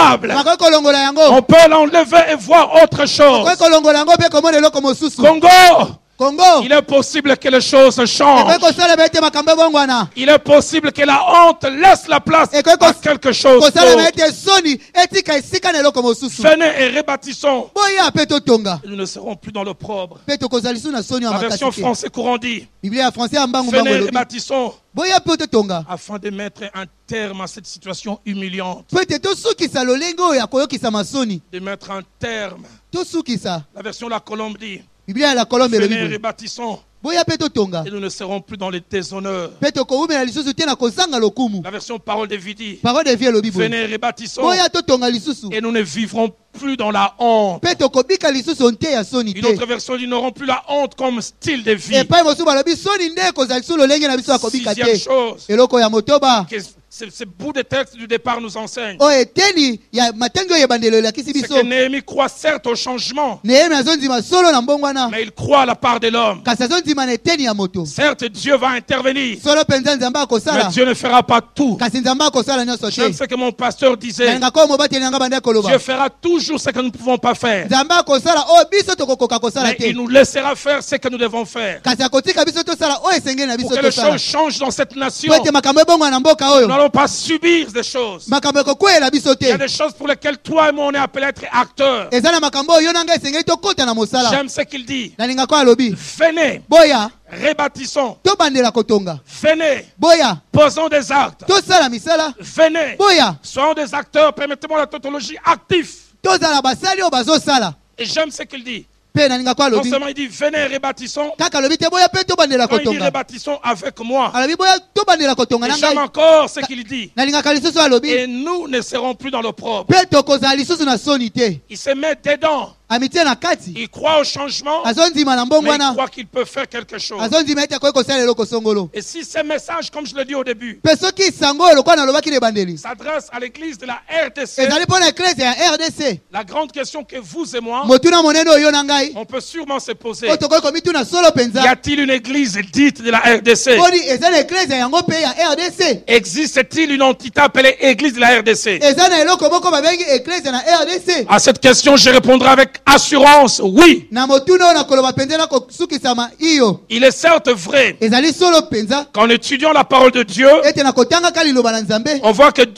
bakoki kolongola yango On peut l'enlever et voir autre chose. bakoki kolongola yango mpe komona eloko mosusu Congo, Congo il est possible que les choses changent. ekoki kosalema ete makambo ebongwana Il est possible que la honte laisse la place Et que à quelque chose kosalema d'autre. ete soni etika esika na eloko mosusu Venez et rebâtissons. boya mpe totonga Et nous ne serons plus dans l'opprobre. mpe tokozala lisusu na soni ya La version makasi te français courant dit, biblia ya français ya mbangu venez mbangu et elobi rebâtissons boya mpe totonga afin de mettre un terme à cette situation humiliante. mpo ete tosukisa lolenge oyo ya koyokisama soni De mettre un terme. tosukisa La version La Colombe dit, biblia ya la colombe elobi venez et boye rebâtissons boya mpe totonga et nous ne serons plus dans les déshonneurs. mpe tokowumela lisusu te na kozanga lokumu La version Parole de vie dit, parole de vie elobi boye venez et rebâtissons boya totonga lisusu et nous ne vivrons plus dans la honte. mpe tokobika lisusu nte ya soni Une autre te version dit, n'auront plus la honte comme style de vie. epai mosusu balobi soni nde ekozala lisusu lolenge na biso ya kobika Sixième te chose, eloko ya motoba que ce bout de texte du départ nous enseigne, oyo eteni ya matengo oyo ebandelo elakisi c'est biso que Néhémie croit certes au changement, nehemi azondima solo na mbongwana mais il croit à la part de l'homme. kasi azondima na eteni ya moto Certes, Dieu va intervenir, solo mpenza nzambe mais akosala Dieu ne fera pas tout. kasi nzambe akosala nyonso J'aime te ce que mon pasteur disait. nalinga koyo mobateli yanga bandi koloba Dieu fera toujours ce que nous ne pouvons pas faire, nzambe akosala oyo biso tokokoka kosala mais te il nous laissera faire ce que nous devons faire. kasi akotika biso tosala oyo esengeli na Pour biso que les tosala choses changent dans cette nation, po ete makambo ebongwana na mboka nous oyo n'allons pas subir des choses. makambo ekokweyela biso Il y a te des choses pour lesquelles toi et moi on est appelés à être acteurs. eza na makambo oyo yo na ngai esengeli tokota na mosala J'aime ce qu'il dit. nalinga koyo alobi Venez, boya rebâtissons. tobandela kotonga Venez, boya posons des actes. tosala misala Venez, boya soyons des acteurs, permettez-moi la tautologie, actifs. tozala basali oyo bazosala Et j'aime ce qu'il dit. mpe nalinga koyo Non alobi seulement il dit, venez, rebâtissons. kaka alobi te boya mpe tobandela Quand il dit kotonga rebâtissons avec moi, alobi boya tobandela kotonga et na j'aime ngai encore ce qu'il dit. nalingaka lisusu alobi Et nous ne serons plus dans l'opprobre. mpe tokozala lisusu na soni te Il se met dedans. amitie na kati Il croit au changement, azondima na mais il mbongwana croit qu'il peut faire quelque chose. azondima ete akoki kosala eloko songolo Et si ce message, comme je l'ai dit au début, mpe soki sango oyo lokola nalobaki na ebandeli s'adresse à l'église de la RDC, ezali mpo na eklese ya rdc la grande question que vous et moi, motuna monene oyo yo na ngai on peut sûrement se poser. oyo tokoki komituna solo Y mpenza a-t-il une église dite de la RDC? poni eza na eklese yango mpe ya rdc Existe-t-il une entité appelée église de la RDC? eza na eloko moko babengi eklese na rdc À cette question, je répondrai avec assurance, oui. na motuna oyo nakoloba mpenza na kosukisama iyo Il est certes vrai ezali solo mpenza qu'en étudiant la parole de Dieu, ete na kotangaka liloba na nzambe on voit que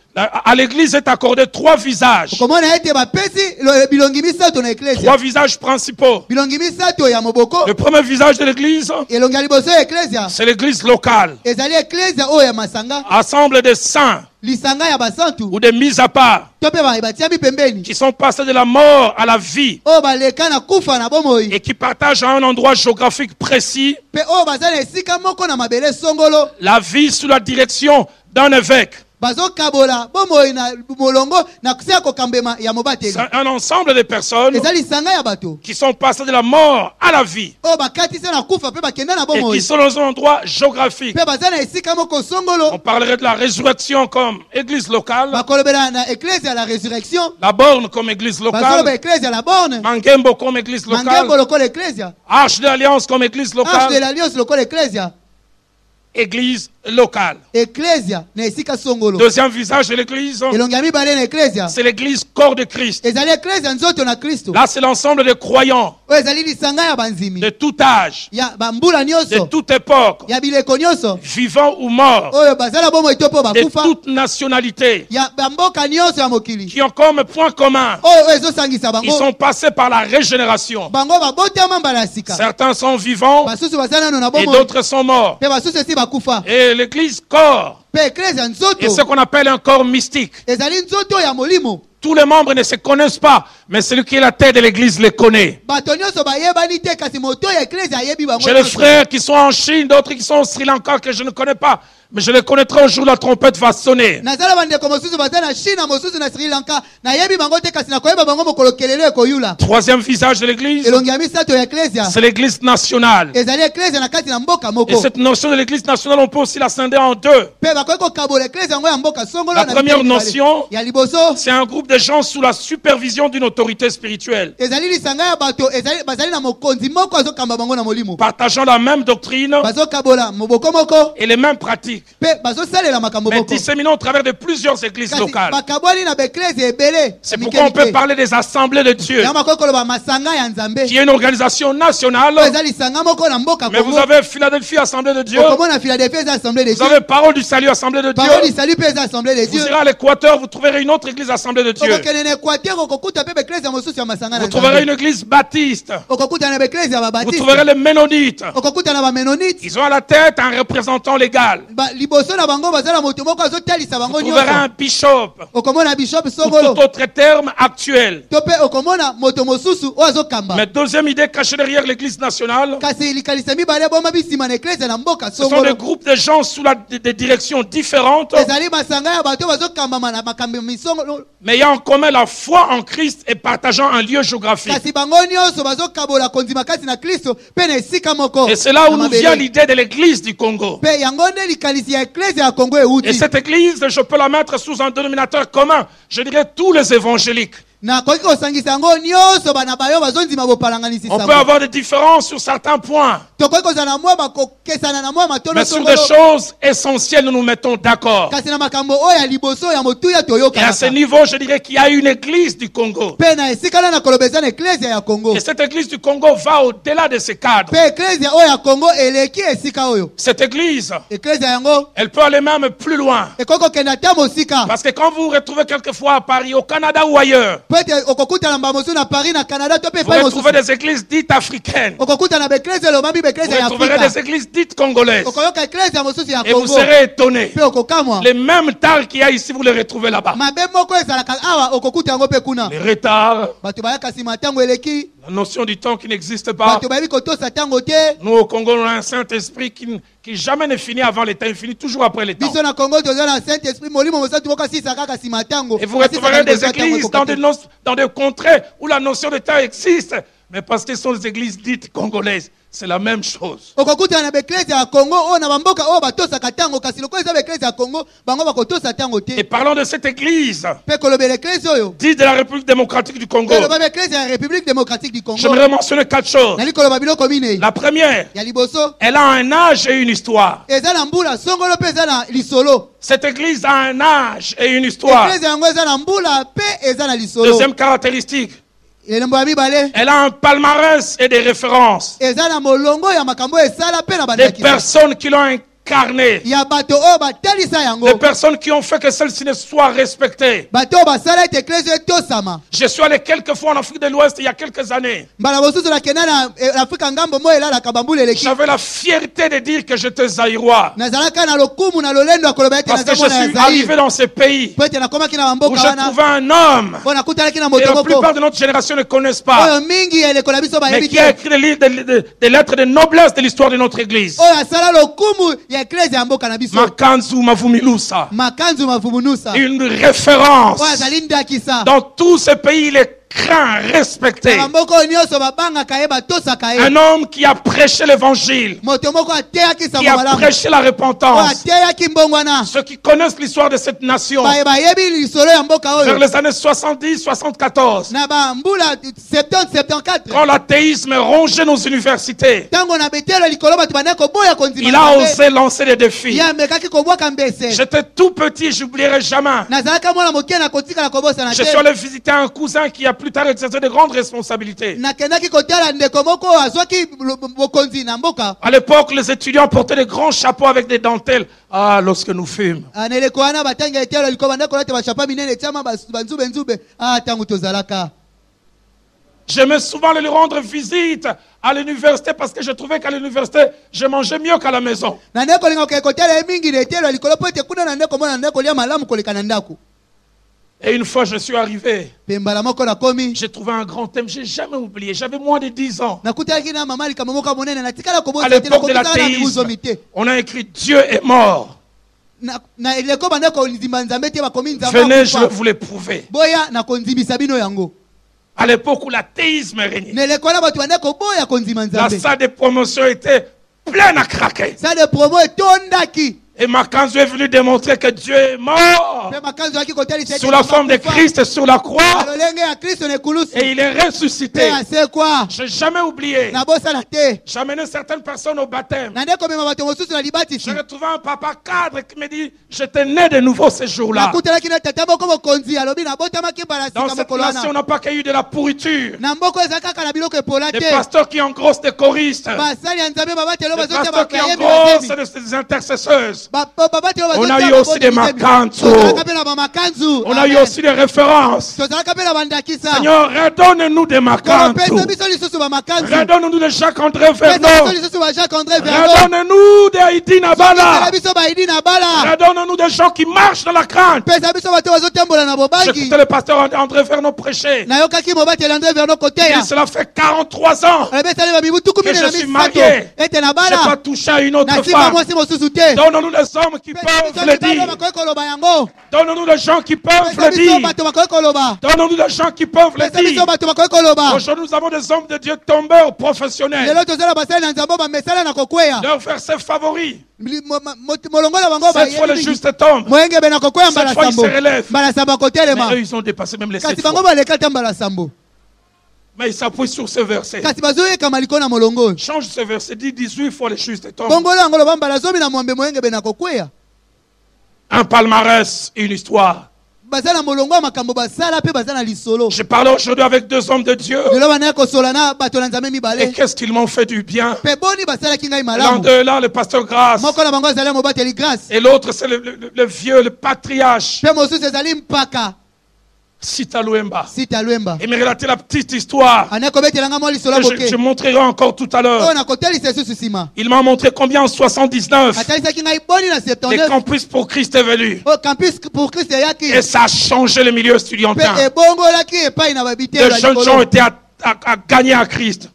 à l'église est accordé trois visages. okomona ete bapesi bilongi misato na eklese Trois visages principaux. bilongi misato ya moboko Le premier visage de l'église, elongi ya liboso ya eklesia c'est l'église locale. ezali eklesia oyo ya masanga Assemble des saints lisanga ya basantu ou des mis à part to mpe batiami pembeni qui sont passés de la mort à la vie oyo baleka na kufa na bomoi et qui partagent à un endroit géographique précis mpe oyo baza na esika moko na mabele songolo la vie sous la direction d'un évêque. bazokabola bomoi na molongo na se ya kokambema ya mobateli C'est un ensemble de personnes eza lisanga ya bato qui sont passées de la mort à la vie oyo bakatisa na kufa mpe bakenda na et qui bomoi sont dans un endroit géographique. mpe baza na esika moko On songolo parlerait de la résurrection comme église locale, bakolobela na eklese ya la résurrection la borne comme église bazoloba locale, eklese ya la borne Mangembo comme église mangembo locale, lokola eklesia Arche de l'Alliance comme église arche de locale, l'alliance lokola eklesia église locale. eklesia na esika songolo Deuxième visage de l'église, elongi ya mibale na eklesia c'est l'église corps de Christ. ezali eklesia nzoto na kristo Là, c'est l'ensemble des croyants oyo ezali lisanga ya banzimi de tout âge, ya bambula de nyonso toute époque, ya bileko nyonso vivants ou morts, oyo baza na bomoi to mpo de bakufa toute nationalité, ya bamboka nyonso ya mokili qui ont comme point commun, oyo ezosangisa ils bango sont passés par la régénération. bango babotama mbala ya sika Certains sont vivants basusu baza nano na et bomoi d'autres sont morts. mpe basusu esi bakufa Et l'église corps mpe eklesia est nzoto ce qu'on appelle un corps mystique. ezali nzoto ya molimo Tous les membres ne se connaissent pas, mais celui qui est la tête de l'église les connaît. bato nyonso bayebani te kasi moto ya eklesia ayebi bango J'ai des nyonso. frères qui sont en Chine, d'autres qui sont au Sri Lanka que je ne connais pas. Mais je les connaîtrai un jour, la trompette va sonner. nazala bandeko mosusu baza na chine mosusu na sri lanka nayebi bango te kasi nakoyeba bango mokolo kelelo ekoyula Troisième visage de l'église, elongi ya misato ya eklesia c'est l'église nationale. ezali eklesia na kati na mboka Et moko cette notion de l'église nationale, on peut aussi la scinder en deux. mpe bakoki kokabola eklesia yango ya mboka songolo La na première mibale. notion, ya liboso c'est un groupe de gens sous la supervision d'une autorité spirituelle, ezali lisanga ya bato bazali na mokonzi moko azokamba bango na molimo partageant la même doctrine bazokabola moboko moko et les mêmes pratiques. identiques, mpe bazosalela makambo mais moko disséminés au travers de plusieurs églises kasi locales. bakabwani na baeklese ebele C'est pourquoi on peut parler des assemblées de Dieu, yango makoki koloba masanga ya nzambe qui est une organisation nationale. oyo eza lisanga moko na mboka Mais vous Congo. avez Philadelphie, Assemblée de Dieu. okomona Philadelphie eza assemblée de Vous Dieu avez Parole du Salut, Assemblée de Dieu. parole du salut mpe eza assemblée de Vous Dieu irez à l'Équateur, vous trouverez une autre église, Assemblée de Dieu. okokende na Équateur okokuta mpe baeklese ya mosusu ya masanga na Vous trouverez nzambe une église baptiste. okokuta na baeklese ya Vous babaptiste trouverez les Ménonites. okokuta na bamenonite Ils ont à la tête un représentant légal. liboso na bango baza na moto moko azotalisa bango Vous trouverez nyonso un bishop. okomona bishop Ou songolo tout autre terme actuel. to mpe okomona moto mosusu oyo azokamba Mais deuxième idée cachée derrière l'église nationale, kasi likalisa mibale boma bisima na eklese na mboka ce sont des songolo groupes de gens sous des directions différentes, ezali masanga ya bato bazokambama na makambo misongolo mais ayant en commun la foi en Christ et partageant un lieu géographique. kasi bango nyonso bazokabola kondima kati na kristo mpe na esika moko Et c'est là où na nous mabele. vient l'idée de l'église du Congo. mpe yango nde likalisi ya eklese ya kongo Et euti cette église, je peux la mettre sous un dénominateur commun. Je dirais tous les évangéliques. nakoki kosangisa yango nyonso bana bayo bazondima bopalanganisi On peut sango avoir des différences sur certains points, tokoki kozala na mwa bakokesana na mwa matono mais sur des songolo choses essentielles, nous nous mettons d'accord. kasi na makambo oyo ya liboso ya motuya Et à ce toyokanaka niveau, je dirais qu'il y a une église du Congo. mpe na esika na koloba eza na eklesia ya kongo Et cette église du Congo va au-delà de ces cadres. mpe eklesia oyo ya kongo eleki esika oyo Cette église, eklesia yango elle peut aller même plus loin. ekoki kokenda ata mosika Parce que quand vous vous retrouvez quelquefois à Paris, au Canada ou ailleurs, po ete okokutana mbala mosusu na paris na canada to mpe vous epai retrouvez mosusu des églises dites africaines. okokutana baeklese elobambi Vous baeklese ya retrouverez afrika des églises dites congolaises. okoyoka eklesia mosusu ya Et vous kongo serez étonnés. mpe okokamwa Les mêmes tares qu'il y a ici, vous les retrouvez là-bas. mabe moko ezalaka awa okokuta yango mpe kuna Les retards, bato bayaka nsima ntango eleki la notion du temps qui n'existe pas. bato bayebi kotosa ntango te Nous, au Congo, on a un Saint-Esprit qui jamais ne finit avant les temps, il finit toujours après les temps. biso na kongo toza na saint esprit molimo mosantu moko asisa kaka nsima ntango Et vous retrouverez des églises dans des contrées où la notion de temps existe, mais parce que ce sont des églises dites congolaises. C'est la même chose. okokutana na baeklese ya kongo oyo na bamboka oyo batosaka ntango kasi lokola eza baeklese ya kongo bango bakotosa ntango Et te parlons de cette église, mpe kolobela eklese oyo dite de la République démocratique du Congo. eloba baeklese ya république démocratique du congo J'aimerais mentionner 4 choses. nali koloba biloko minei La première, ya liboso elle a un âge et une histoire. eza na mbula songolo mpe eza na lisolo Cette église a un âge et une histoire. eklese yango eza na mbula mpe eza na lisolo Deuxième caractéristique, elembo ya mibale elle a un palmarès et des références. eza na molongo ya makambo oyo esala mpe na Des bandakisa personnes qui l'ont incarné. ya bato oyo batalisa yango Des personnes qui ont fait que celle-ci ne soit respectée. bato oyo basala ete eklese etosama Je suis allé quelques fois en Afrique de l'Ouest il y a quelques années. mbala mosusu nakenda na afrika ngambo mo elalaka bambula eleki J'avais la fierté de dire que j'étais zaïrois. nazalaka na lokumu na lolendo ya koloba ete Parce que naza je mwana ya suis arrivé zaire dans ces pays po ete nakomaki na où bamboka j'ai wana trouvé un homme mpo nakutanaki na et moto la moko plupart de notre génération ne connaissent pas, oyo mingi ya eleko na biso mais bayebi qui a te écrit des lettres de noblesse de l'histoire de notre église. oyo asala lokumu ya eklese ya mboka na biso Makanzu Mavumilusa. makanzu mavumunusa Une référence. oyo azali ndakisa Dans tous ces pays, il est craint, respecté. na bamboka oyo nyonso babangaka ye batosaka ye Un homme qui a prêché l'évangile, moto moko ateyaki qui sango a malamu prêché la oyo repentance. ateyaki mbongwana Ceux qui connaissent l'histoire de cette nation, bayebi lisolo ya mboka vers oyo les années 70-74, na bambula 70-74 quand l'athéisme rongeait nos universités, ntango na betelo likolo bato bandaki koboya kondima il na a Nzambe, osé lancer des défis. ye amekaki kobwaka mbese J'étais tout petit, j'oublierai jamais. nazalaka mwana moke na kotikala kobosana Je suis te allé visiter un cousin qui a plus tard exercé de grandes responsabilités. nakendaki kotala ndeko moko oyo azwaki bokonzi na mboka À l'époque, les étudiants portaient des grands chapeaux avec des dentelles. Ah, lorsque nous fûmes. na eleko wana batangi etelo likolo bandaki kolata bachapa minene etiama banzube ntango tozalaka J'aimais souvent aller lui rendre visite à l'université parce que je trouvais qu'à l'université, je mangeais mieux qu'à la maison. na ndeko olingaka kotala ye mingi na etelo ya likolo mpo ete kuna na ndeko mona ndeko lia malamu koleka na ndako Et une fois, je suis arrivé. mpe mbala moko nakomi J'ai trouvé un grand thème, j'ai jamais oublié. J'avais moins de 10 ans. nakutalaki na mama likambo moko monene natikala À kobosa te l'époque de nakokutana na l'athéisme, mibuzomi te on a écrit Dieu est mort. na eleko bandaki kondima nzambe te bakomi nzambe Venez, je vais akufa. vous le prouver. boya na kondimisa bino yango À l'époque où l'athéisme régnait, na eleko wana bato bandaki koboya kondima la nzambe salle de promotion était pleine à craquer. sa de promo etondaki Et Makanzu est venu démontrer que Dieu est mort sous la forme de Christ sur la croix. Et il est ressuscité. Je n'ai jamais oublié. J'ai amené certaines personnes au baptême. J'ai retrouvé un papa cadre qui me dit, j'étais né de nouveau ce jour-là. Dans cette nation, on n'a pas eu de la pourriture. Des pasteurs qui engrossent des choristes. Des pasteurs qui engrossent des intercesseuses. On a eu aussi des Makanzu. On a eu aussi des références. Seigneur, redonne-nous des Makanzu. Redonne-nous de Jacques-André Vernon. Redonne-nous des Haïti Nabala. Redonne-nous des gens qui marchent dans la crainte. J'écoutais le pasteur André Vernon prêcher. Et cela fait 43 ans que je suis marié. Je n'ai pas touché à une autre femme. Donne-nous des hommes qui peuvent le dire. Donne-nous des gens qui peuvent le dire. Donne-nous des gens qui peuvent le dire. Aujourd'hui, nous avons des hommes de Dieu tombés au professionnel. Leur verset favori. Cette fois, le juste tombe. Cette fois, il se relève. Mais eux, ils ont dépassé même les 7 fois. Mais il s'appuie sur ce verset. Change ce verset. Dis 18 fois le juste tombe. Un palmarès, une histoire. Je parlais aujourd'hui avec 2 hommes de Dieu. Et qu'est-ce qu'ils m'ont fait du bien. L'un d'eux là, le pasteur Grâce. Et l'autre, c'est le vieux, le patriarche. Sita Luemba. Il me relatait la petite histoire. Je montrerai encore tout à l'heure. Il m'a montré combien en 79 les campus pour Christ est venu. Et ça a changé le milieu estudiantin. Les jeunes gens étaient à gagner à Christ.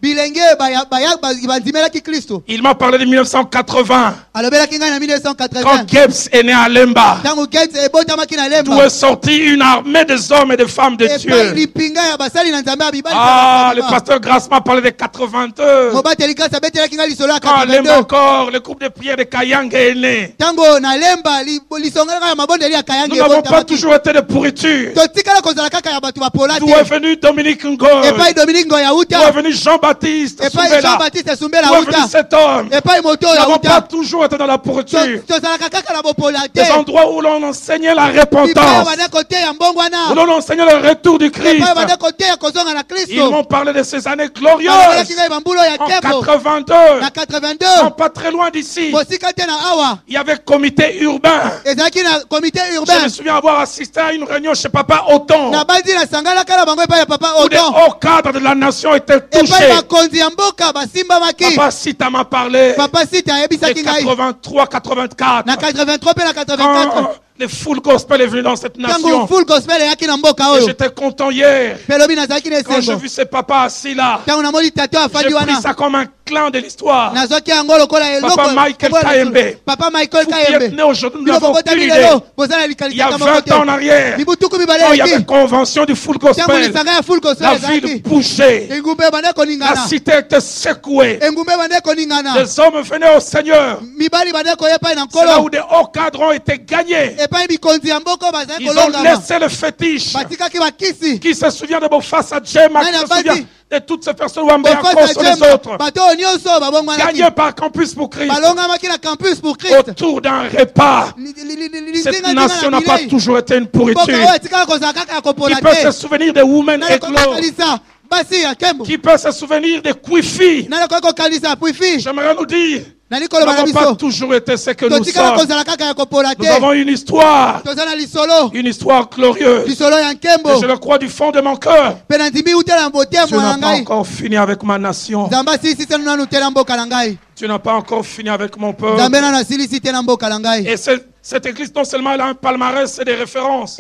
Il m'a parlé de 1980. Quand Gibbs est né à Lemba, d'où est sortie une armée des hommes et des femmes de Dieu. Ah, le pasteur Grasse m'a parlé de 82. Quand à Lemba encore, le groupe de prière de Kayang est né. Nous n'avons pas toujours été de pourriture. D'où est venu Dominique Ngoy. D'où est venu Jean-Baptiste Soumbela. D'où est venu cet homme. Nous n'avons pas toujours été dans la pourriture. Des endroits où l'on enseignait la repentance, où l'on enseignait le retour du Christ. Ils m'ont parlé de ces années glorieuses. En 82, non pas très loin d'ici, il y avait comité urbain. Je me souviens avoir assisté à une réunion chez Papa Othon, où des hauts cadres de la nation étaient touchés. Papa Sita m'a parlé de 83, 84. Quand le full gospel est venu dans cette nation. Et j'étais content hier. Quand j'ai vu ces papas assis là, j'ai pris ça comme un clan de l'histoire. Papa Michael Kayembe. Vous qui êtes né aujourd'hui, nous n'avons aucune idée. Il y a 20 ans en arrière, quand il y avait convention du full gospel, la ville bougeait. La cité était secouée. Les hommes venaient au Seigneur. C'est là où des hauts cadres ont été gagnés. Ils ont laissé le fétiche. Qui se souvient de Bofassa Djema, qui se souvient de toutes ces personnes où les autres, gagnés par Campus pour Christ, autour d'un repas. Cette nation n'a pas toujours été une pourriture. Qui peut se souvenir des Women Eclos? Qui peut se souvenir des Kwifi? J'aimerais nous dire, nous n'avons pas toujours été ce que nous sommes. Nous avons une histoire glorieuse. Et je le crois du fond de mon cœur. Dieu n'a pas encore fini avec ma nation. Tu n'as pas encore fini avec mon peuple. Et cette église, non seulement elle a un palmarès et des références.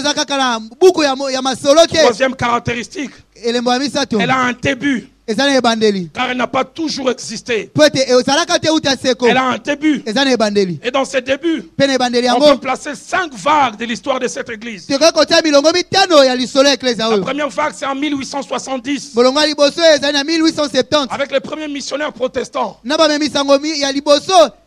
Troisième caractéristique, elle a un début. Car elle n'a pas toujours existé. Elle a un début. Et dans ce début, on peut placer 5 vagues de l'histoire de cette église. La première vague, c'est en 1870. Avec les premiers missionnaires protestants.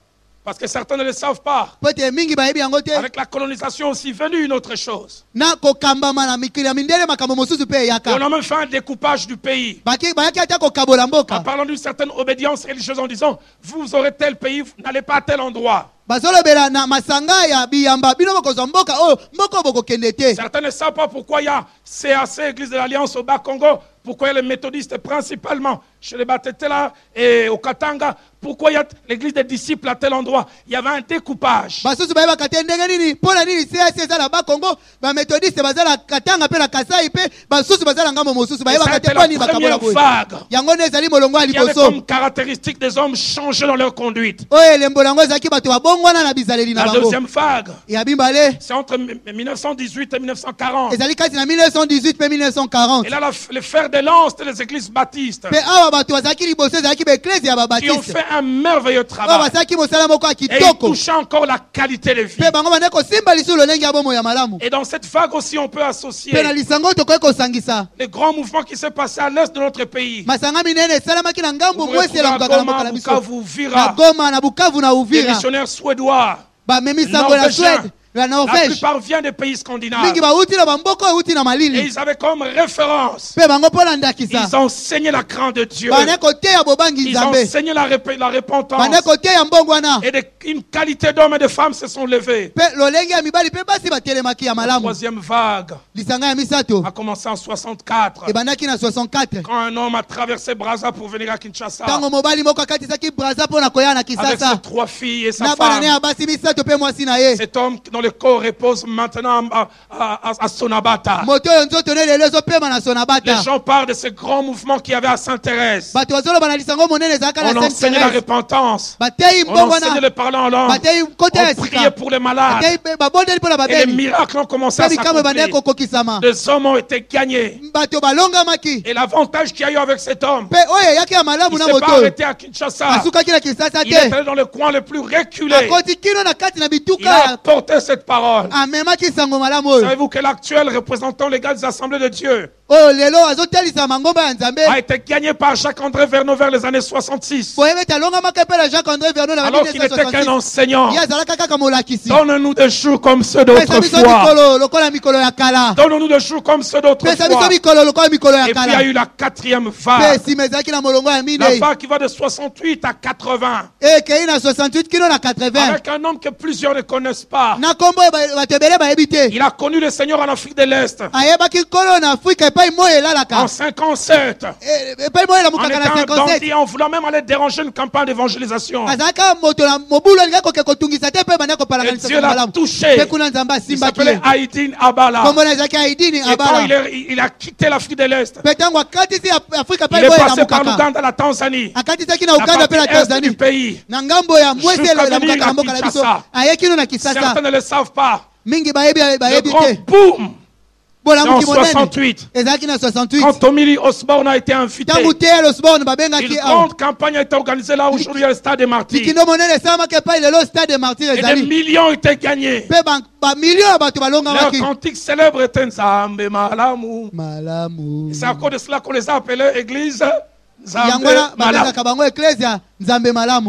Parce que certains ne le savent pas. po ete mingi bayebi yango te Avec la colonisation aussi venue une autre chose. na kokambama na mikili ya mindele makambo mosusu mpe Et eyaka on a même fait un découpage du pays. bayaki ata kokabola En mboka parlant d'une certaine obédience religieuse en disant, vous aurez tel pays, vous n'allez pas à tel endroit. bazolobela na masanga ya biyamba bino bokozwa mboka oyo mboka oyo bokokende te Certains ne savent pas pourquoi il y a CAC, Église de l'Alliance au Bas-Congo, pourquoi il y a les méthodistes principalement chez les Batetela et au Katanga, pourquoi il y a l'église des disciples à tel endroit. Il y avait un découpage. basusu bayebaka te ndenge nini mpo na nini CAC eza na bakongo bamethodiste baza na katanga mpe na kasai mpe basusu baza na ngambo mosusu Et ça bayebaka a te été mpo la nini bakabola première boye vague yango nde ezali molongo ya qui avait liboso comme caractéristique des hommes changés dans leur conduite. oyo elembo yango ezalaki bato babongwana na bizaleli na La bango deuxième vague, ya bimbale c'est entre 1918 et 1940. ezali kati na 1918 mpe 1940 Et là, le fer de lance, c'était les églises baptistes mpe awa bato bazalaki liboso ezalaki baeklese ya qui ont babatiste fait un merveilleux oyo travail. basalaki mosala moko ya Et ils kitoko touchaient encore la qualité de vie. mpe bango bande kosimba lisusu lolenge ya bomoi ya malamu Et dans cette vague aussi, on peut associer mpe na lisango tokoki kosangisa les grands mouvements qui s'est passé à l'est de notre pays. masanga minene esalamaki na ngambu Vous mwesi retrouvez à elamukaka na mboka Goma, na biso Bukavu, na Vira, goma na bukavu na des uvira missionnaires suédois. bamemi sango na Norvégiens. Suède na La Norvège plupart viennent des pays scandinaves. mingi bauti na bamboka oyo euti na Et malili ils avaient comme référence, mpe bango mpo na ndakisa ils enseignaient la crainte de Dieu. bane koteya bobangi Ils nzambe enseignaient la repentance. bane koteya mbongwana Et une qualité d'hommes et de femmes se sont levés. mpe lolenge ya mibali mpe basi batelemaki ya La malamu troisième vague lisanga ya misato a commencé en 64. ebandaki na 64 Quand un homme a traversé Brazza pour venir à Kinshasa ntango mobali moko akatisaki braza mpo na koya na avec ses kisasa 3 filles et sa na bana ne femme. ya basi misato mpe mwasi na ye Cet homme dont le corps repose maintenant à Sonabata. moto oyo nzoto ne lelo ezopema na Les sonabata gens parlent de ce grand mouvement qu'il y avait à Sainte-Thérèse. bato bazoloba na lisango monene ezalaka On na enseignait la Sainte-Thérèse repentance. bateyi On enseignait mbongwana le parler en langue. bateyi kote ya On priait sika pour les malades. bateyi babondeli mpo na Et les babeli miracles ont commencé mpe à bikambo ebandaki s'accomplir. kokokisama Les hommes ont été gagnés. bato balongamaki Et l'avantage qu'il y a eu avec cet homme, mpe oyo eyaki ya malamu il na ne s'est moto pas oyo arrêté à Kinshasa. asukaki na kisasa Il est te allé dans le coin le plus reculé. akoti kino na kati na Il bituka a ya porté cette parole. amemaki sango malamu oyo Savez-vous que l'actuel représentant légal des assemblées de Dieu oyo lelo azotalisa mangomba ya nzambe a été gagné par Jacques-André Verneau vers les années 66, boyebi ete alongamaki mpe na Jacques André Vernon na alors qu'il n'était qu'un 1966 enseignant. ye azalaka kaka molakisi Donne-nous des jours comme ceux pesa biso d'autrefois. mikolo lokola mikolo ya kala Donne-nous des jours comme ceux pesa biso d'autrefois. mikolo lokola mikolo ya Et puis il y kala a eu la 4e mpe vague. nsima ezalaki na molongo ya La minei vague qui va de 68 à 80. ekei na 68 kino na 80 Avec un homme que plusieurs ne connaissent pas. na nkombo oyo bato ebele bayebi te Il a connu le Seigneur en Afrique de l'Est ayebaki nkolo na afrika epai moi elalaka en 57. epai moi En elamukaka na étant un 57 bandit, en voulant même aller déranger une campagne d'évangélisation. azalaka moto na mobulu alingaki koke kotungisa te mpe banda Et kopalakanisa Dieu l'a malamu touché. mpe kuna nzambe Il asimbaki s'appelait ye Haïdine Abala. nkombo na ezalaki aidini Et quand abala il a quitté l'Afrique de l'Est, mpe ntango akatisi afrika il epai est moi passé par elamukaka l'Ouganda, la Tanzanie, akatisaki na la uganda mpe na partie est du tanzanie pays. na ngambo ya mwesi Jusqu'à elamukaka venir na à mboka na biso Kinshasa. aye kino na kisasa Certains ne le savent pas. mingi Le bayebi grand te boom, c'est en bolamuki monene 68. ezalaki na 68 Quand Tommy Osborne a été invité, ntango te losborn une babengaki awa grande campagne a été organisée là aujourd'hui à le stade des Martyrs. likindo monene esalamaki epai lelo stade de martyr Et des ezali millions ont été gagnés. mpe bamilio ya bato Leur balongamaki cantique célèbre était Nzambe Malamu. malamu C'est à cause de cela qu'on les a appelés Église Nzambe yango wana Malamu. babengaka bango eklesia nzambe malamu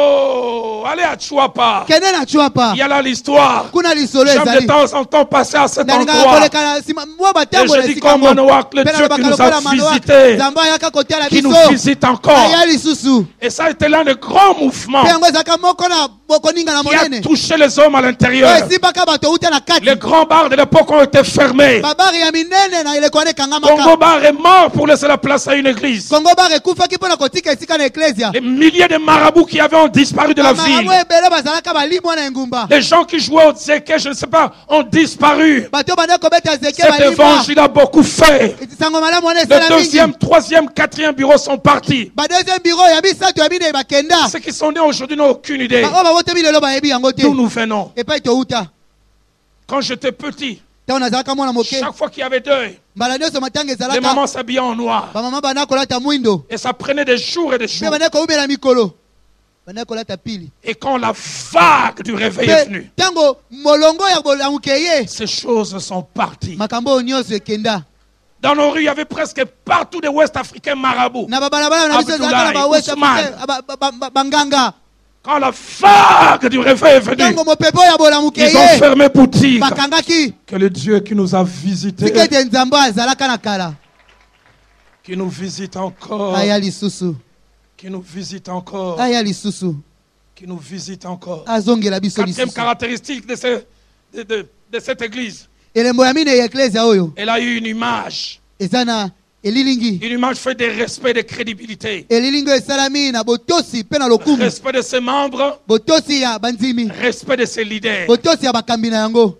Oh, allez à Chouapa. kende na chwapa Il y a là l'histoire. kuna lisolo J'aime de ezali temps en temps passer à cet nalingaka endroit. koleka na nsima mwa Et batango je na dis esika comme yango Manoak, le mpe Dieu qui nalobaka nous lokola a Manoak, visités, nzambe ayaka kotiala qui nous biso visite encore. aya lisusu Et ça a été l'un des grands mouvements mpe yango ezalaka moko na bokoninga na qui a monene touché les hommes à oyo l'intérieur. esimbaka bato outa na kati Les grands bars de l'époque ont été fermés. babari ya minene na eleko wana ekangamaka Congo Bar est mort pour laisser la place à une église. kongo bar ekufaki mpo na kotika esika na eklesia Les milliers de marabouts qui avaient disparu de la ville. bamarabu ebele bazalaka balimwa na engumba Les gens qui jouaient au zeke, je ne sais pas, ont disparu. bato banda kobeta zeke Cet balimwa évangile a beaucoup fait. sango malamu wana Le esala mingi deuxième, troisième, quatrième bureau sont partis. badeuxième bureau ya misato ya minei bakenda Ceux qui sont nés aujourd'hui n'ont aucune idée oyo babotemi lelo bayebi yango te d'où nous venons. epai touta Quand j'étais petit, ntango nazalaka mwana moke chaque fois qu'il y avait deuil, mbala nyonso matanga les ezalaka mamans s'habillaient en noir. bamama banda kolata mwindo Et ça prenait des jours et des mpe jours. banda koumela mikolo banda kolata pili Et quand la vague du réveil est mpe venue, ntango molongo ya bolamuke ye ces choses sont parties. makambo oyo nyonso ekenda Dans nos rues, il y avait presque partout des Ouest-Africains marabouts. na babalabala na biso ezalaka na Abdoulaye, bawest Ousmane. banganga Quand la vague du réveil est venue, ntango mopepe oyo abolamuki ils ont ye fermé boutique. bakangaki Que le Dieu qui nous a visités, tika ete nzambe azalaka na kala qui nous visite encore, aya lisusu qui nous visite encore, aya lisusu qui nous visite encore. azongela biso Quatrième lisusu caractéristique de cette église, elembo ya mine ya eklesia oyo elle a eu une image. eza na elilingi Une image fait de respect, de crédibilité. elilingi oyo esalami na botosi mpe na lokumu Respect de ses membres, botosi ya bandimi respect de ses leaders. botosi ya bakambi na yango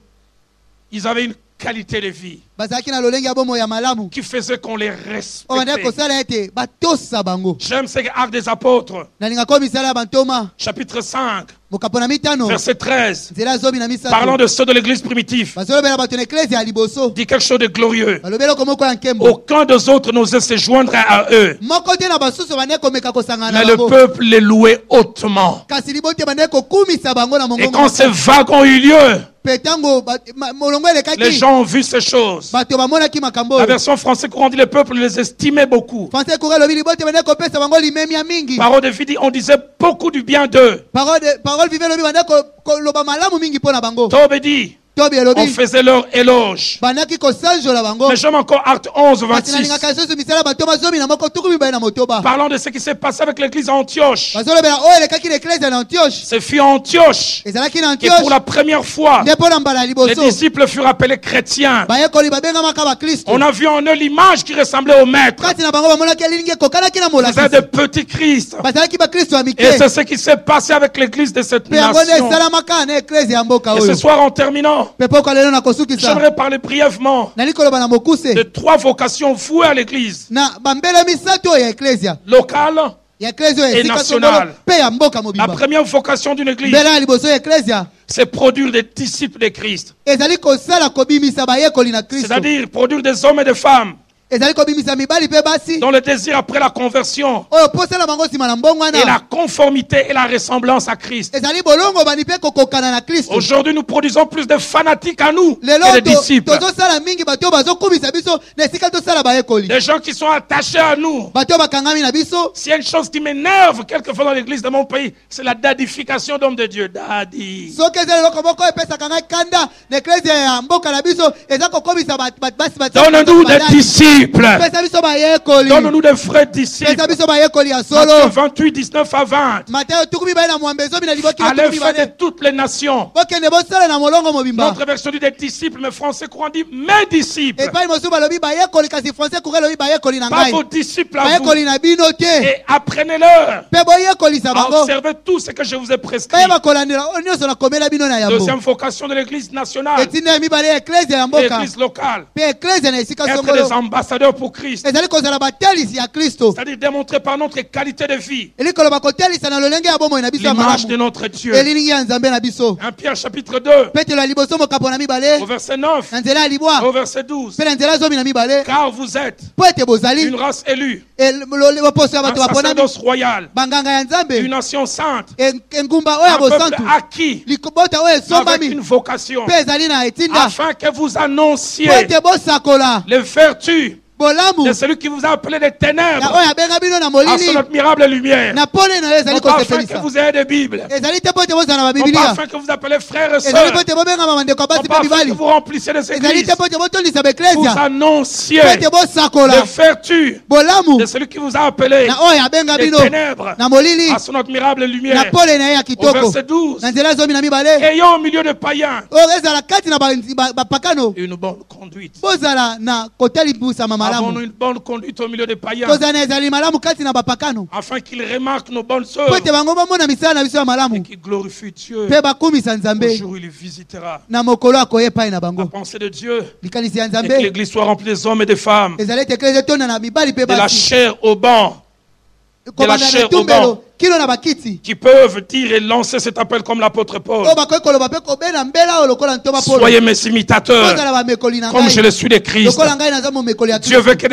Ils avaient une qualité de vie bazalaki na lolenge ya bomoi ya malamu qui faisait qu'on les oyo bandaki respectait. kosala ete batosa bango J'aime ces actes des apôtres, nalingaka misala ya bantoma chapitre 5, mokapo na mitano verset 13. nzela zomi na Parlant misato de ceux de l'église primitive, bazolobela bato na eklesia ya liboso dit quelque chose de glorieux. balobeli oko moko ya nkembo Aucun des autres n'osait se joindre à eux, moko te na basusu bandeki komeka kosangana mais na le bango peuple les louait hautement. kasi libo te bandeki kokumisa bango na Et mongongo quand ces vagues ont eu lieu, mpe ntango molongo les elekaki gens ont vu ces choses. bato bamonaki makambo La oyo version française courant dit le peuple les estimait beaucoup. français kura elobi libo te bandeki kopesa bango limemi ya mingi Parole de vie dit, on disait beaucoup du bien d'eux. parole vive elobi bandeki koloba malamu mingi mpo na bango Tobé dit, tobi on elobi faisait leur éloge. bandaki kosanjola bango Mais j'aime encore Acte 11, kasi 26. nalingaka lisusu misala bantoma zomi na moko tuku mibale na motoba Parlant de ce qui s'est passé avec l'église à Antioche. bazolobela oyo elekaki na eklesia na antioche Ce fut à Antioche ezalaki na que pour antioche la première fois, nde mpo na mbala ya les liboso disciples furent appelés chrétiens. bayekoli babengamaka bakristo On a vu en eux l'image qui ressemblait au maître. kati na bango bamonaki elingi ekokanaki na Ils étaient de molakisi petits Christ. bazalaki bakristo ya mike Et c'est ce qui s'est passé avec l'église de cette mpe yango nde nation. esalamaka na eklesia ya mboka Et oyo ce soir, en terminant, mpe poko lelo na kosukisa j'aimerais parler brièvement nali koloba na de mokuse 3 vocations vouées à l'église. na bambele misato oyo ya eklesia Locale, ya eklesia oyo Et esika national. songolo mpe ya mboka la mobimba première vocation d'une église, mbela ya liboso ya eklesia c'est produire des disciples de Christ. ezali kosala kobimisa bayekoli na kristo C'est-à-dire produire des hommes et des femmes ezali kobimisa mibali mpe basi dont le désir après la conversion oyo posala bango nsima na mbongo et la wana conformité et la ressemblance à Christ. ezali bolongo bani mpe kokokana na kristo Aujourd'hui, nous produisons plus de fanatiques à nous lelo que de disciples. tozosala mingi bato oyo bazokumisa biso na esika tosala bayekoli Des gens qui sont attachés à nous. bato oyo bakangami na biso S'il y a une chose qui m'énerve quelquefois dans l'église de mon pays, c'est la dadification d'hommes de Dieu. Dadi. soki eza eloko moko epesaka ngai kanda na eklesia ya mboka na biso eza kokomisa basi Donne-nous des disciples. pesa biso bayekoli Donne-nous des vrais disciples. pesa biso bayekoli ya Matthieu solo 28, 19 à 20. mateyo tuku mibale na mwambe ezomi na liboki na Allez tuku faire de mibale toutes les nations. bokende bosala na molongo mobimba Notre version dit des disciples, mais français courant dit mes disciples. epai mosusu balobi bayekoli kasi français kure elobi bayekoli na Pas ngai vos disciples à vous. bayekoli na bino te Et apprenez-leur mpe boyekolisa à bango observer tout ce que je vous ai prescrit. bayeba kolandela oyo nyonso nakomela bino na yambo Deuxième vocation de l'église nationale etinda ya mibale ya eklesia ya et mboka l'église locale. mpe eklesia na esika Être des songolo ambassadeurs pour Christ. ezali kozala batelisi ya kristo C'est-à-dire démontrer par notre qualité de vie eli koloba kotelisa na lolenge ya bomoi na biso ya l'image de malamu notre Dieu. elilingi ya nzambe na biso 1 Pierre chapitre 2, petelo ya liboso mokapo na mibale au verset 9, na nzela ya au libwa verset 12. mpe na nzela zomi na mibale Car vous êtes mpo ete bozali une race élue, boposo ya un bato baponami sacerdoce royal, banganga ya une nzambe nation sainte, engumba oyo ya un peuple bosantu acquis libota oyo avec esombami une vocation, mpe ezali na etinda afin que vous annonciez mpo ete bosakola les vertus bolamu de celui qui vous a appelé des ya ténèbres oyo abenga bino na à son molili admirable lumière. na pole na yo ezali Non pas afin que kosepelisa vous ayez des Bibles, ezali te mpo ete bozala na non pas babibilia afin que vous appelez frères et ezali sœurs, mpo ete bobengama bandeko ya non basi pas mpe afin que mibali vous remplissiez des ezali églises, te mpo ete botondisa vous baeklesia annonciez mpo ete bosakola les vertus bolamu de celui qui vous a appelé na oyo abenga des bino ténèbres na molili à son admirable na lumière. pole na ye ya Au kitoko verset 12, na nzela zomi na mibale ayant au milieu de païens oyo ezala kati na bapakano une bonne conduite. bozala na kotelibusama Avons-nous malamu une bonne conduite au milieu des païens kozala na ezali malamu kati na bapakano afin qu'ils remarquent nos bonnes mpo œuvres ete bango bamona misala na biso ya et malamu qu'ils glorifient Dieu. mpe bakumisa Au nzambe jour où il visitera. na mokolo akoya epai na La bango pensée de Dieu likanisi ya et que nzambe l'église soit remplie des hommes et des femmes, ezali ete eklese etonda na mibali mpe de la basi chair au banc, kobanda chair na au etumbelo kino na bakiti qui peuvent dire et lancer cet appel comme l'apôtre Paul. oyo bakoki koloba mpe kobena mbela oyo lokola ntoma polo Soyez mes imitateurs, kozala bamekoli na comme je le ngai suis de Christ. lokola ngai naza momekoli ya Dieu kristo veut que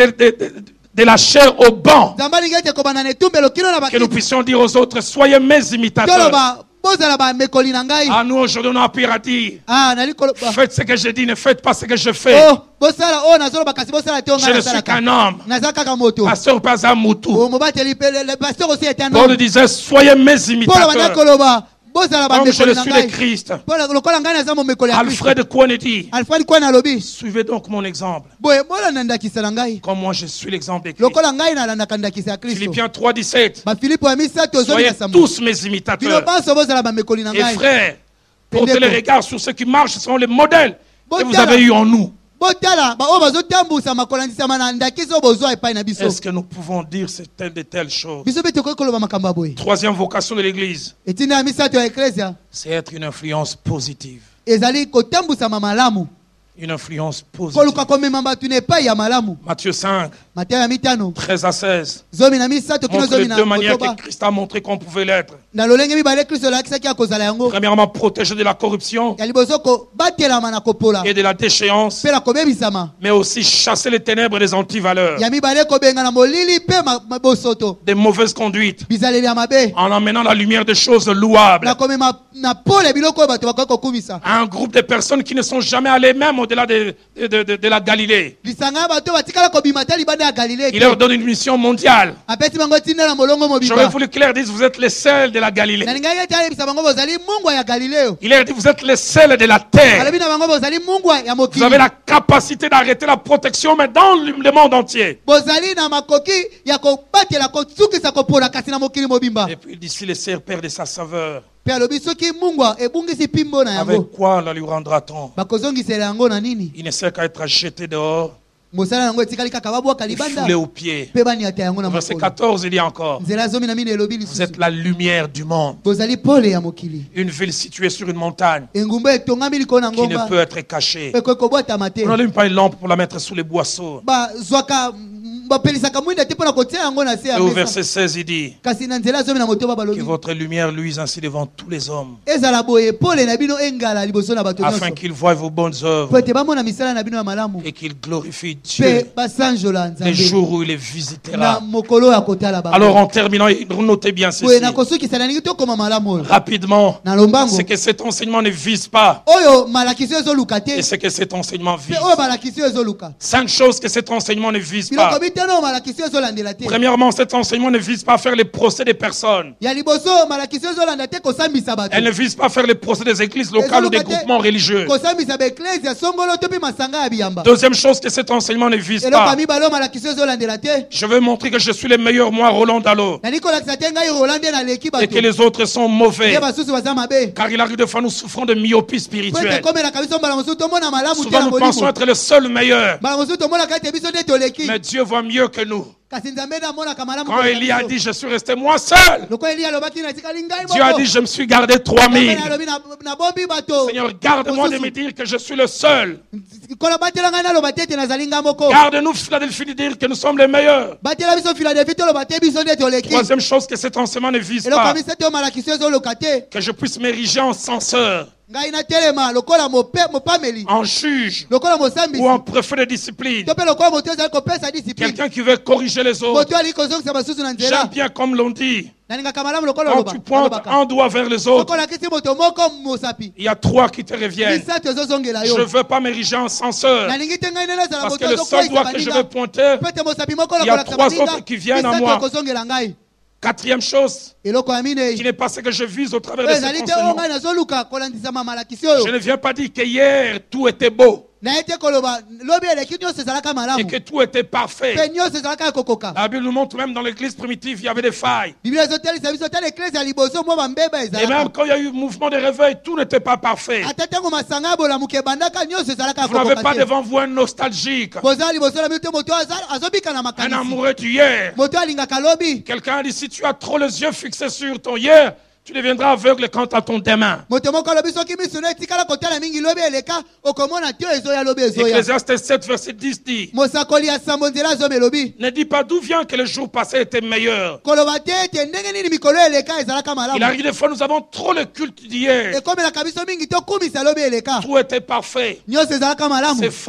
de la chair au banc, nzambe alingi ete kobanda na etumbelo kino na que nous bakiti puissions dire aux autres, soyez mes imitateurs. toloba bozala bamekoli na ngai. À nous aujourd'hui, on a appris à dire, Nali koloba. faites ce que je dis, ne faites pas ce que je fais. Oh, bosala nazoloba kasi bosala te Je ne suis qu'un homme. Naza kaka moto. Pasteur Pazamutu. Oh, mobateli le pasteur aussi est un homme. Paul disait, soyez mes Paul imitateurs. koloba. Bozala Comme je bamekoli le na suis ngai. de Christ. Paul lokola ngai naza momekoli ya Kristo. Alfred Kouanedi. Alfred Kouana lobi. Suivez donc mon exemple. Boye bola nandakisa na ngai. Comme moi, je suis l'exemple de Christ. Lokola ngai nalandaka ndakisa ya Kristo. Philippiens 3,17. Ba Philippe ya misato zomi Soyez na sambo. tous mes Bino imitateurs. banso bozala bamekoli na Et ngai. frères, portez les regards sur ceux qui marchent, ce sont les modèles que vous Botala. avez eu en nous. Botala ba o bazotambusa makolandisama na ndakiso bozwa epai na biso. Est-ce que nous pouvons dire de telles choses? Biso bete koloba makambo boye. Troisième vocation de l'Église, Etina ya misato ya eklesia c'est être une influence positive. ezali kotambusa malamu. Une influence positive. Koluka komema batu na epai ya malamu. Matthieu 5, Mateyo ya mitano. 13 à 16. Zomi na misato kino Montre zomi les na deux manières motoba. que Christ a montré qu'on pouvait l'être. Na lolenge mibale Kristo alakisaki akozala yango. Premièrement, protéger de la corruption Ya liboso kobatelama na kopola. et de la déchéance, Mpe na kobebisama. mais aussi chasser les ténèbres des antivaleurs, Ya mibale kobenga na molili mpe bosoto. des mauvaises conduites, Bizaleli ya mabe. en emmenant la lumière des choses louables. Na komema na pole biloko oyo bato bakoki kokumisa. Un groupe de personnes qui ne sont jamais allées même au-delà de la Galilée. Lisanga ya bato batikala kobima te libanda ya Galilée. Il leur donne une mission mondiale. Apesi bango tinda na molongo J'aurais mobimba. voulu qu'il leur dise, vous êtes les seuls de la Galilée. Na ningaki ete alebisa bango bozali mungwa ya Galileo. Il leur dit, vous êtes les seuls de la terre. Alobi na bango bozali mungwa ya Vous mokili. avez la capacité d'arrêter la protection, mais dans le monde entier. Bozali na makoki ya kobatela kosukisa kopola kasi na mokili mobimba. Et puis il dit, si le cerf perd de sa saveur, Pe alobi soki mungwa ebungisi pimbo na yango. avec quoi la lui rendra-t-on? Bakozongisela yango na nini? Il ne sert qu'à être jeté dehors, Mosala yango etikali kaka babwaka et libanda. foulé aux pieds. Pe baniata yango na Verset makolo. 14, il dit encore, Nzela zomi na mine elobi vous lisusu. êtes la lumière du monde. Bozali pole ya mokili. Une ville située sur une montagne Engumba etongami likolo na qui ne ngomba. peut être cachée. Pe kobwatama te. On n'allume pas une lampe pour la mettre sous les boisseaux. Bazwaka bapelisaka mwinda te mpona kotia yango na se ya Et au mesa. verset 16, il dit, Kasi na nzela zomi na motoba que balobi. votre lumière luise ainsi devant tous les hommes, Ezala boye pole na bino engala liboso na bato afin nyonso. qu'ils voient vos bonnes Po œuvres ete bamona misala na bino ya malamu. et qu'ils glorifient Pe Dieu basanjola les nzambe. jours où il les Na visitera. mokolo ya kotala bango. Alors en terminant, notez bien Boye ceci. na kosukisa na ningi tokoma malamu oyo. Rapidement, Na lombango. c'est que cet enseignement ne vise pas Oyo malakisi oyo ezoluka te. et c'est que cet enseignement Pe vise. oyo malakisi oyo ezoluka. 5 choses que cet enseignement ne vise Biloko pas. bitano oyo malakisi oyo ezolandela te. Premièrement, cet enseignement ne vise pas à faire les procès des personnes. Ya liboso malakisi oyo ezolanda te kosambisa bato. Elle ne vise pas à faire les procès des églises locales ou des groupements religieux. Kosambisa baeklezia songolo to mpe masanga ya biyamba. Deuxième chose que cet enseignement ne vise Eloko ya pas. mibale oyo malakisi oyo ezolandela te. Je veux montrer que je suis le meilleur, moi, Roland Dallot, Nali kolakisa te ngai Roland nde naleki et bato. que les autres sont mauvais. Ye basusu baza mabe. Car il arrive des fois nous souffrons de myopie Po ete spirituelle. komelaka biso mbala mosusu tomona malamu te Souvent na nous pensons molimo. être le seul meilleur. Mbala mosusu tomonaka ete biso nde toleki. Mais Dieu voit mieux que nous. Kasi nzambe nde amonaka malamu Quand koleka Élie a biso. dit, je suis resté moi seul, Loko Eli alobaki natikali ngai Dieu a moko. dit, je me suis gardé 3000. Nzambe alobi na bombi bato. Seigneur, garde-moi de me dire que je suis le seul. Kola batela ngai naloba te ete nazali ngai moko. Garde-nous, Philadelphie, de dire que nous sommes les meilleurs. Batela biso Philadelphie toloba te biso nde toleki. Troisième chose que cet enseignement ne vise Eloko pas, ya misato oyo malakisi oyo ezoluka te. que je puisse m'ériger en censeur, Ngai natelema lokola mopameli. en juge Lokola mosambisi. ou en préfet de discipline. To mpe lokola moto ezali kopesa discipline. Quelqu'un qui veut corriger les autres. Moto ali kozongisa basusu na J'aime nzela. bien comme l'on dit, Nalingaka malamu lokola quand loba. tu pointes un doigt vers les autres, Lokola kisi moto moko mosapi. il y a 3 qui te reviennent. Misato ezozongela Je ne yo. veux pas m'ériger en censeur, Nalingi te ngai nde nazala parce moto que le seul doigt que je vais pointer, Pete mosapi moko il y a lokola 3 autres qui viennent à moi. kozongela ngai. Quatrième chose, Eloko ya qui minei. n'est pas ce que je vise au travers de Ezali cet te oyo enseignement. ngai nazoluka kolandisama malakisi Je oyo. ne viens pas dire que hier tout était beau Na ete koloba lobi eleki nyonso ezalaka et malamu. que tout était parfait. Pe nyonso ezalaka ya kokoka. La Bible nous montre même dans l'église primitive, il y avait des failles. Biblia ezotelisa biso tala eklesi ya liboso mwa bambeba Et même ezalaka. quand il y a eu mouvement de réveil, tout n'était pas parfait. Ata ntango masanga ya bolamuka ebandaka nyonso ezalaka ya Vous n'avez pas kokoka te. devant vous un nostalgique, Boza liboso na bino te moto azobika na un makanisi. amoureux du hier. Moto alingaka lobi. Quelqu'un a dit, si tu as trop les yeux fixés sur ton hier, tu deviendras aveugle quant à ton demain. Moto moko alobi soki misono etikala kotala mingi lobi eleka okomona te ezoya lobi ezoya. Ecclésiaste 7, verset 10 dit, Mosakoli ya sambo nzela azome elobi. ne dis pas d'où vient que le jour passé était meilleur. Koloba te ete ndenge nini mikolo eleka ezalaka Il malamu. arrive des fois, nous avons trop le culte d'hier. Ekomelaka biso mingi tokumisa lobi eleka. Tout était parfait. Nyonso ezalaka malamu. C'est faux.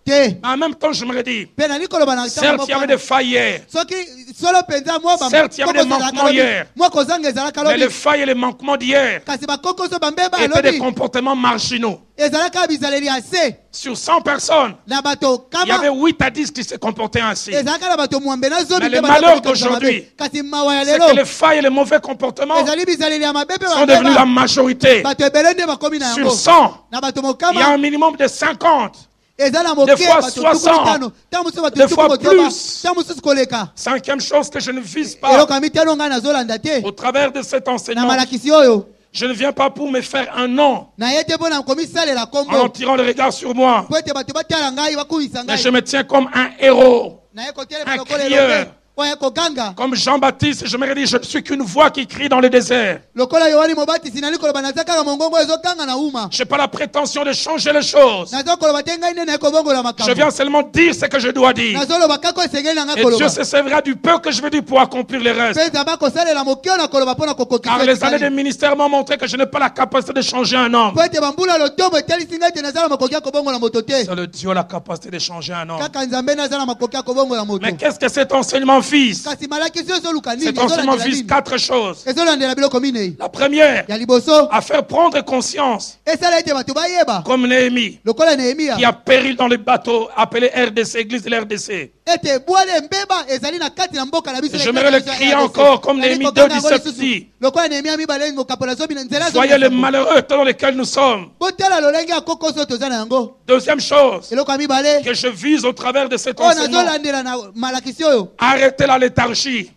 te. Mais en même temps, je me dis, Mpe nali koloba na certes, il y avait des failles hier. soki solo penza mwa Certes, il y avait des manquements hier. mwa kozanga ezalaka Mais les lobi failles et les manquements d'hier kasi bakokoso bambeba étaient des lobi comportements marginaux. ezalaka bizaleli ya se Sur 100 personnes, na bato il y avait kama 8 à 10 qui se comportaient ainsi. ezalaka na bato mwambe na zomi Mais mpe le bato malheur bakokanisa mabe. d'aujourd'hui, kasi mawa ya C'est que lelo les failles et les mauvais comportements ezali bizaleli ya mabe mpe sont devenus la bambeba majorité. bato ebele nde bakomi na Sur yango 100, na bato il y a mokama un minimum de 50. eza na Des moke fois bato 60, tuku mitano ntango mosusu bato des tuku fois motoba plus. ntango mosusu koleka Cinquième chose que je ne vise pas eloko ya mitano ngai nazolanda te au travers de cet na enseignement, malakisi oyo je ne viens pas pour me faire un nom na ye te mpo na komisalela en kombo tirant le regard sur moi. po ete bato batala ngai bakumisa Mais ngai je me tiens comme un héros, na ye kotelema un lokola crieur. elombe oye koganga comme Jean-Baptiste. Je me dis, je ne suis qu'une voix qui crie dans le désert. lokola yohani mobatisi nali koloba naza kaka mongongo ezoganga na uma Je n'ai pas la prétention de changer les choses. naza koloba te ngai nde naye kobongola Je makambo viens seulement dire ce que je dois dire. nazoloba kaka esengeli na ngai Et Dieu koloba se servira du peu que je vais dire pour accomplir le reste. mpe nzambe akosalela mokio na koloba mpo na Car les années de kokokisa ministère m'ont montré que je n'ai pas la capacité de changer un homme. po ete bambula lotombo etalisi ngai te naza na makoki ya kobongola moto te C'est le Dieu la capacité de changer un homme. kaka nzambe naza na makoki ya kobongola moto Mais qu'est-ce que cet enseignement vise? kasi malakisi oyo ezoluka nini Cet enseignement ezolandela vise nini 4 choses. ezolandela biloko minei La première, ya liboso à faire prendre conscience, esala ete bato bayeba comme Néhémie, lokola nehemia qui a péri dans le bateau appelé RDC, église de l'RDC. ete bwale mbeba ezali na kati na mboka na biso Et j'aimerais le crier encore, comme Néhémie 2:17 dit. lokola nehemia mibale ngokapola zomi na nzela Soyez les malheureux dans lesquels nous sommes. botala lolenge ya kokoso toza na yango Deuxième chose eloko ya mibale que je vise au travers de cet oyo enseignement, nazolandela na malakisi oyo arrêter la léthargie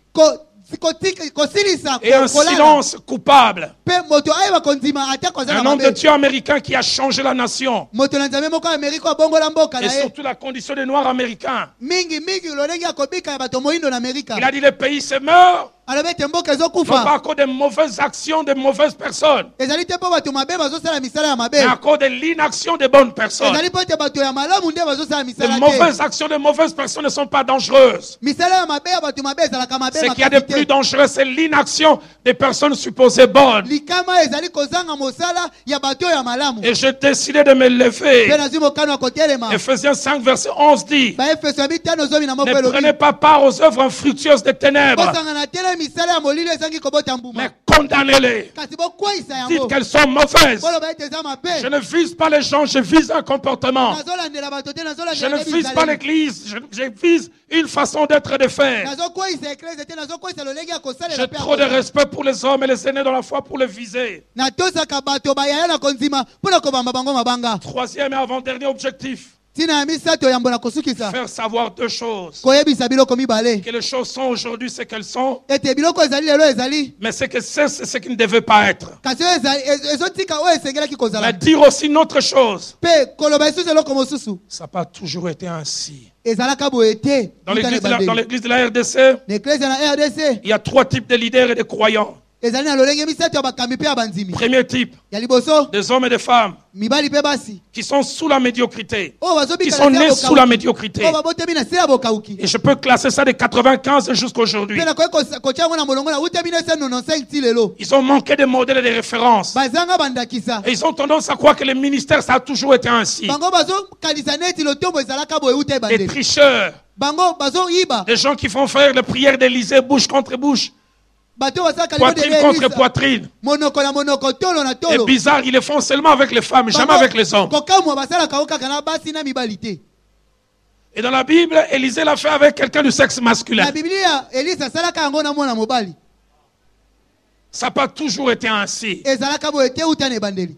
kosilisa et un silence coupable. mpe moto ayeba kondima ate koza na Un homme de mabe Dieu américain qui a changé la nation moto na nzambe moko ya amerika abongola mboka et na ye surtout la condition des Noirs américains. mingi lolenge ya kobika ya bato moyindo na amerika Il a dit les pays se meurent alobi ete mboka non pas ezokufa à cause des mauvaises actions de mauvaises personnes, ezali te mpo bato mabe bazosala misala ya mabe mais à cause de l'inaction des bonnes personnes. ezali mpo ete bato ya malamu nde bazosala Les misala te mauvaises actions de mauvaises personnes ne sont pas dangereuses. misala ya mabe ya bato mabe ezalaka mabe Ce qu'il y a de makasi plus te dangereux, c'est l'inaction des personnes supposées bonnes. likama ezali kozanga mosala ya bato oyo ya malamu Et j'ai décidé de me lever. mpe nazwi mokano ya kotelema Ephésiens 5, verset 11 dit, baefeso ya mitano zomi na moko ne elobi prenez pas part aux œuvres infructueuses des ténèbres, bosangana tele misala ya molili ezangi kobota mbuma mais condamnez-les. kasi bokweyisa Dites yango qu'elles sont mauvaises. boloba ete eza Je mabe ne vise pas les gens, je vise un comportement. nazolandela bato te Je ne nazolandela vise pas l'église, je vise une façon d'être et de faire. nazokweyisa eklese te nazokweyisa lolenge ya J'ai kosalela mpe trop de respect pour les hommes et les aînés dans la foi pour les viser. natosaka bato bayaya na kondima mpo na kobamba bango mabanga Troisième et avant-dernier objectif, ntina ya misato yambo na kosukisa faire savoir deux choses. koyebisa biloko mibale Que les choses sont aujourd'hui ce qu'elles sont, ete biloko ezali lelo ezali mais ce que c'est ce qui ne devait pas être. kasi oyo ezotika oyo esengelaki kozala Mais dire aussi une autre chose, mpe koloba lisusu eloko mosusu ça n'a pas toujours été ainsi. ezalaka boye te Dans wuta na l'église de la ebandeli. RDC, na eklezia na rdc il y a 3 types de leaders et de croyants. ezali na lolenge misato ya bakambi mpe ya bandimi Premier type, ya liboso des hommes et des femmes mibali mpe basi qui sont sous la médiocrité, oyo qui bazobika sont na se nés ya sous la bokauki médiocrité. oyo babotami na se ya bokauki Et je peux classer ça de 95 jusqu'aujourd'hui. mpe nakoki kotia yango na molongo na wuta 1995 ti lelo Ils ont manqué de modèles et de références. bazanga bandakisa Et ils ont tendance à croire que les ministères, ça a toujours été ainsi. bango bazokanisa neti lotombo ezalaka boye wuta Des ebandeli tricheurs, bango bazoyiba des gens qui font faire les prières d'Élysée, bouche contre bouche, bato basalaka poitrine contre poitrine. monoko na monoko tolo na Et tolo bizarre, ils le font seulement avec les femmes, jamais avec les hommes. kokamwa basalaka yango kaka na basi na mibali te Et dans la Bible, Élisée l'a fait avec quelqu'un du sexe masculin. na biblia elisa asalaka yango na mwana mobali Ça n'a pas toujours été ainsi. ezalaka boye te wuta na ebandeli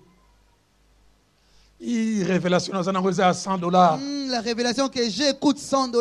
Révélation dans un à $100. La révélation que j'ai coûte $100.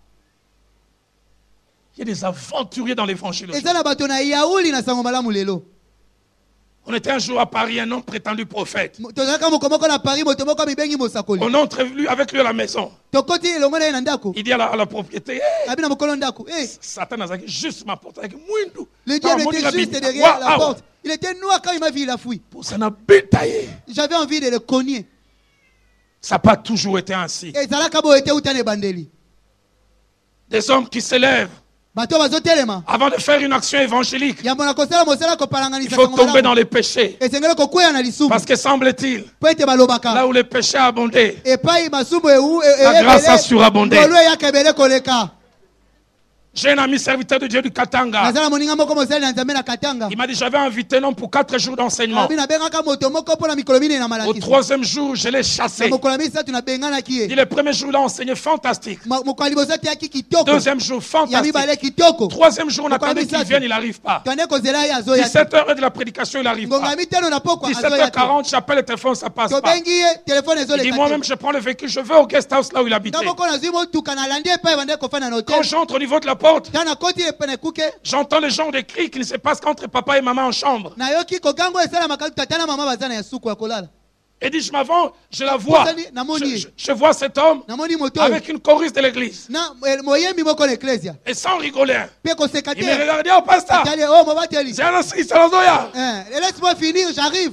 Il y a des aventuriers dans l'évangile. eza na bato na yauli na sango malamu lelo On était un jour à Paris, un homme prétendu prophète. tozalaka moko moko na paris moto moko mibengi mosakoli On entre avec lui à la maison. tokoti elongo na ye na ndako Il dit à la propriété, hey, abi na mokolo ndako Satan a juste ma porte avec Mwindu. le diable était juste derrière la porte il était noir quand il m'a vu il a fui Pour ça n'a bétaillé. j'avais envie de le cogner Ça n'a pas toujours été ainsi. ezalaka boye te wuta na ebandeli Des hommes qui s'élèvent bato bazotelema Avant de faire une action évangélique, yambo na kosala mosala il kopalanganisa faut tomber dans les péchés. esengeli kokwea na lisumu Parce que semble-t-il, po ete balobaka là où les péchés abondaient, epai masumu la grâce a surabondé. ngolu eyaka ebele koleka. J'ai un ami serviteur de Dieu du Katanga. nazala moninga moko mosali na nzambe na katanga Il m'a dit, j'avais invité un homme pour 4 jours d'enseignement. abi nabengaka moto moko mpo na mikolo minei na Au malakisi 3e jour, je l'ai chassé. na mokolo ya misatu nabenganaki Il dit, ye le premier jour, il a enseigné fantastique. mokolo ya liboso ateyaki kitoko 2e jour, ya fantastique. mibale kitoko 3e jour, on attendait qu'il vienne, il n'arrive pas. tande kozela ye azoya 17h de la prédication, il n'arrive ngonga pas. ya mitano na pokwa azoya te 17h40, j'appelle le téléphone, ça passe pas. tobengi ye telefone Il dit, ezoleka moi-même, te je prends le véhicule, je vais au guest house là où il habitait. nga moko nazwi motuka nalandi epai bande kofanda na Quand hotel j'entre au niveau de la porte, ntango nakoti epai na ekuke j'entends les gens des cris qui ne se passent qu'entre papa et maman en chambre. nayoki kogango esalamaka tata na mama baza na ya suku ya kolala Et dit, je m'avance, je la vois. Je vois cet homme namoni moto oyo avec une choriste de l'église. na moyembi moko na eklesia Et sans rigoler. mpe koseka Il me te regardait, oh pasteur, tali o mobateli c'est un assis, c'est l'ozoya. laisse-moi finir j'arrive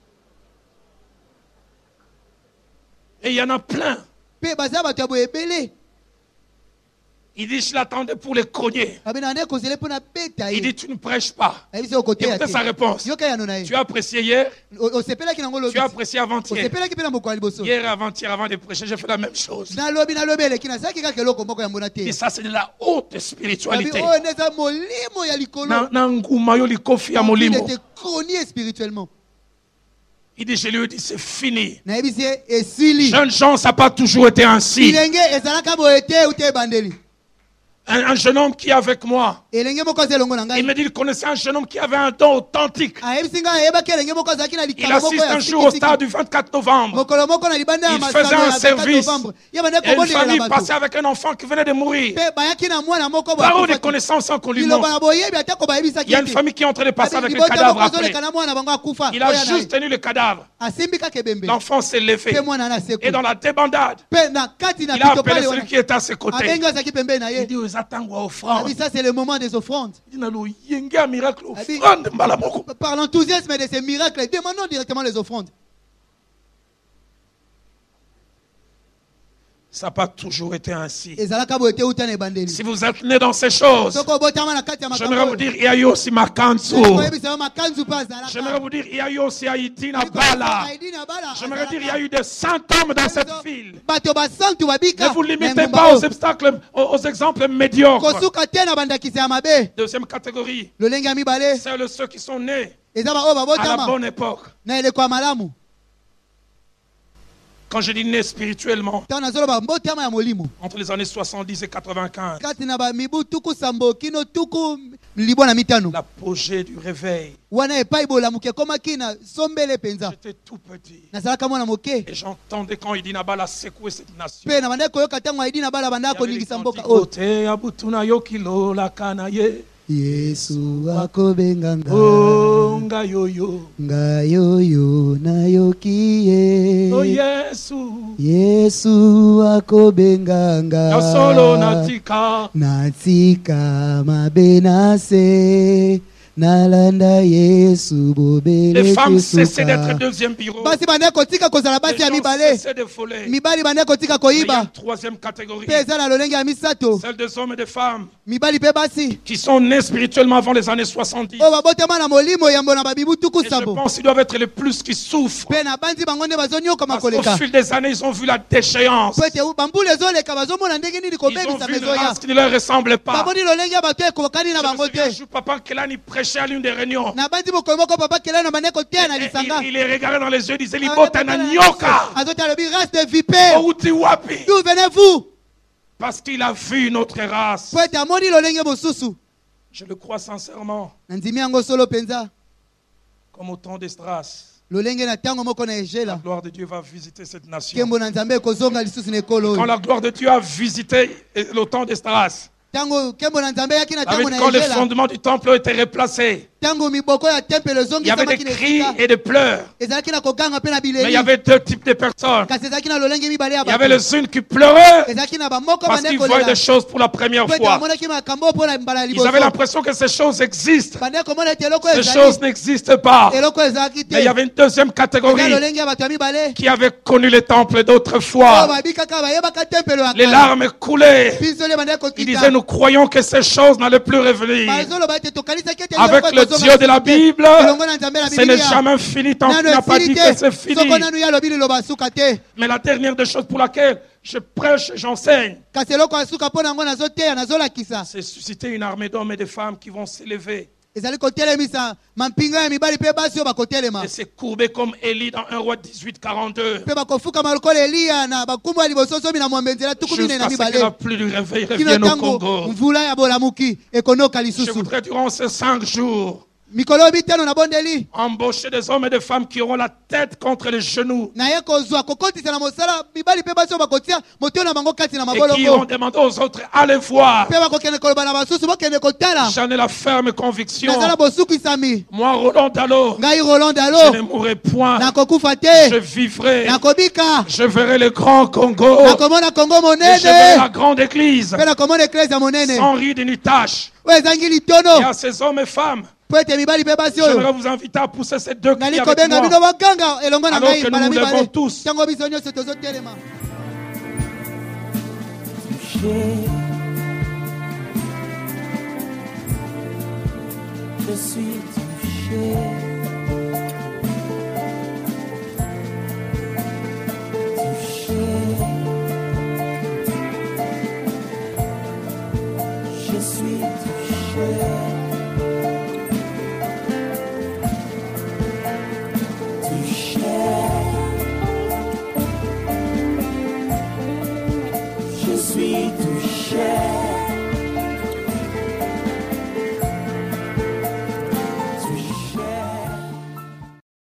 Et il y en a plein. mpe baza bato ya boye ebele Il dit, je l'attendais pour les cogner. abi nande kozele mpo na beta Il ye dit, tu ne prêches pas. ayebisi okoteya Écoutez sa te réponse. yoka yano na ye Tu as apprécié hier, osepelaki nango tu lobi as apprécié avant-hier. osepelaki mpe na mokolo ya liboso Hier et avant-hier, avant de prêcher, j'ai fait la même chose. nalobi eleki nasalaki kaka eloko moko ya mbona Et te ça, c'est de la haute abi spiritualité. oyo nde eza molimo ya likolo Na nguma yo likofi ya il molimo. était cogné spirituellement Il dit, je lui ai dit, c'est fini. nayebisi ye esili Jeunes gens, ça n'a pas toujours été ainsi. bilenge ezalaka boye te ute ebandeli Un jeune homme qui est avec moi, elenge moko aza elongo na il ngai me dit qu'il connaissait un jeune homme qui avait un don authentique. ayebisi ngai ayebaki elenge moko azalaki na Il likolo moko assiste ya un jour au stade sikisiki du 24 novembre. mokolo moko na libanda ya Il faisait masano un ya 24 service. novembre ye bande Et une kobondelela famille bato passait avec un enfant qui venait de mourir. mpe bayaki na mwana moko Par où des bakufaki. connaissances sans qu'on lui liloba montre. na boyebi ate ko Il bayebisaki y a une famille qui est en train de passer avec le cadavre après. kozoleka na mwana bango akufa Il a oyo na juste ye. tenu le cadavre. asimbi kaka ebembe L'enfant s'est levé. mpe mwana na seku Et dans la débandade, mpe na kati na il a pito appelé pale celui wana qui était à ses côtés. abengi azalaki pembeni na Il ye dit aux attentes à offrande. abi ça c'est le moment des offrandes Il dit, nalo yenge a miracle Abi- offrande mbala moko. par l'enthousiasme de ces miracles demandons directement les offrandes Ça n'a pas toujours été ainsi. ezalaka boye te uta na ebandeli Si vous êtes né dans ces choses, soko obotama na kati ya j'aimerais vous makambo dire, il y a eu aussi Makanzu. koyebisa yo makanzu mpe azalaka J'aimerais vous dire, il y a eu aussi Haïti Bala. J'aimerais dire, il y a eu des saints hommes dans cette ville. bato basantu babika Ne vous limitez na engumba pas aux oyo. obstacles, aux exemples médiocres. kosuka te na bandakisa ya mabe Deuxième catégorie, lolenge ya mibale c'est ceux qui sont nés eza baoyo à la babotama bonne époque. na eleko ya malamu Quand je dis né spirituellement, ntango nazoloba mbotama ya molimo entre les années 70 et 95, kati na bamibu tuku sambo kino tuku libwa na mitano l'apogée du réveil. wana epai bolamuki ekomaki na sombele mpenza J'étais tout petit. nazalaka mwana moke Et j'entendais quand il dit Nabala secouer cette nation. mpe na bandaki koyoka ntango aidi na bala bandaka Il y avait koningisa les mboka cantiques, oyo Ote abutuna yokilo la kanaye. yesu akobenganga Oh, nga yoyo. ngai oyo nayoki Oh, ye Yesu. yesu akobenganga Ya solo natika. natika mabe na se nalanda yesu bobele Les femmes cessaient tesuka d'être deuxième bureau. basi bandaki kotika kozala Les basi ya gens mibale cessaient de voler. mibali bandaki kotika Mais il y a koyiba une troisième catégorie. mpe eza na lolenge ya misato Celle des hommes et des femmes mibali mpe basi qui sont nés spirituellement avant les années 70. oyo babotama na molimo yambo na babibu tuku Et je sambo pense qu'ils doivent être les plus qui souffrent. mpe na bandi bango nde bazonyokama Parce qu'au koleka fil des années, ils ont vu la déchéance. po ete bambula ezoleka bazomona ndenge nini Ils ont kobebisa vu une mezoya race qui ne leur ressemble pas. bamoni lolenge ya bato ekokani na Je me bango souviens un te jour, Papa Kelani prêchait à l'une des réunions. na bandi mokolo moko papa kelani na bande koteya na Et lisanga il les regardait dans les yeux, il disait, Libota na nyoka. azoti alobi race de viper Outi wapi. d'où venez-vous Parce qu'il a vu notre race. po ete amoni lolenge mosusu Je le crois sincèrement, na ndimi yango solo mpenza comme au temps d'Esdras. lolenge na ntango moko na La egela gloire de Dieu va visiter cette nation. nkembo na nzambe ekozonga lisusu na ekolo Quand oyo la gloire de Dieu a visité le temps d'Esdras, ntango nkembo na nzambe eyaki na avec ntango na quand les egela fondements du temple ont été replacés, Tango miboko ya temple Il zongi y avait des samaki cris nesika. et des pleurs. Ezalaki na koganga pe na Mais il y bileli. avait deux types de personnes. Kasi ezalaki na lolenge mibale ya Il y avait bato. les unes qui pleuraient Ezalaki na bamoko parce bande qu'ils voyaient kolela. des choses pour la première Po ete fois. bamonaki makambo mpo na mbala ya Ils liboso. avaient l'impression que ces choses existent. Bande komona ete eloko Ces ezali. choses n'existent pas. Eloko ezalaki te. Mais il y avait une deuxième Eza catégorie lolenge ya bato ya mibale. qui avait connu les temples Oyo d'autrefois. babikaka bayebaka tempelo ya Les kala. larmes coulaient. Pinzole bande Ils kokita. disaient, nous croyons que ces choses n'allaient plus revenir. Bazoloba ete tokanisaki ete Avec eloko le ekozonga Dieu de la te. Bible, Elongo na Nzambe na ce n'est Biblia. jamais fini tant qu'il Nano n'a pas esili dit te. que c'est Soko fini. nanu ya lobi liloba suka te. Mais la dernière des choses pour laquelle je prêche, j'enseigne, Kasi eloko ya suka mpo nango nazoteya nazolakisa. c'est susciter une armée d'hommes et de femmes qui vont s'élever Ezali kotelemisa mampinga ya mibali mpe basi oyo bakotelema. et se courber comme Élie dans 1 roi 18:42. Mpe bakofukama lokola Eliya na bakumbu ya liboso zomi na mwambe nzela tuku mine na Jusqu'à ce que la mibale. pluie du réveil Kino revienne au ntango Congo. mvula ya bolamuki ekonoka Je lisusu. voudrais durant ces 5 jours Mikolo mitano na bondeli. embaucher des hommes et des femmes qui auront la tête contre les genoux Naye kozwa kokotisa na mosala mibali mpe basi oyo bakotia motio na bango kati na et qui iront mabolongo. demander aux autres, allez voir. Mpe bakokende koloba na basusu bokende kotala. J'en ai la ferme conviction. Nazala bosukisami. Moi, Roland Dallot, Ngai Roland je ne Dalo. mourrai point. Nakokufa Je te. vivrai. Nakobika. Je verrai le grand Congo. Nakomona Kongo Et je verrai la monene. grande église. Mpe nakomona eklezia monene. Sans ride ni tâche. Oyo ezangi Et litono. à ces hommes et femmes, Po ete mibali mpe basi oyo. j'aimerais vous inviter à pousser ces deux cris Nali avec kobenga bino moi. baganga elongo na Alors ngai que nous mbala nous levons mibale. tous. Ntango biso nyonso tozotelema. Je suis touché. Touché. Je suis touché. Touché. Je suis touché.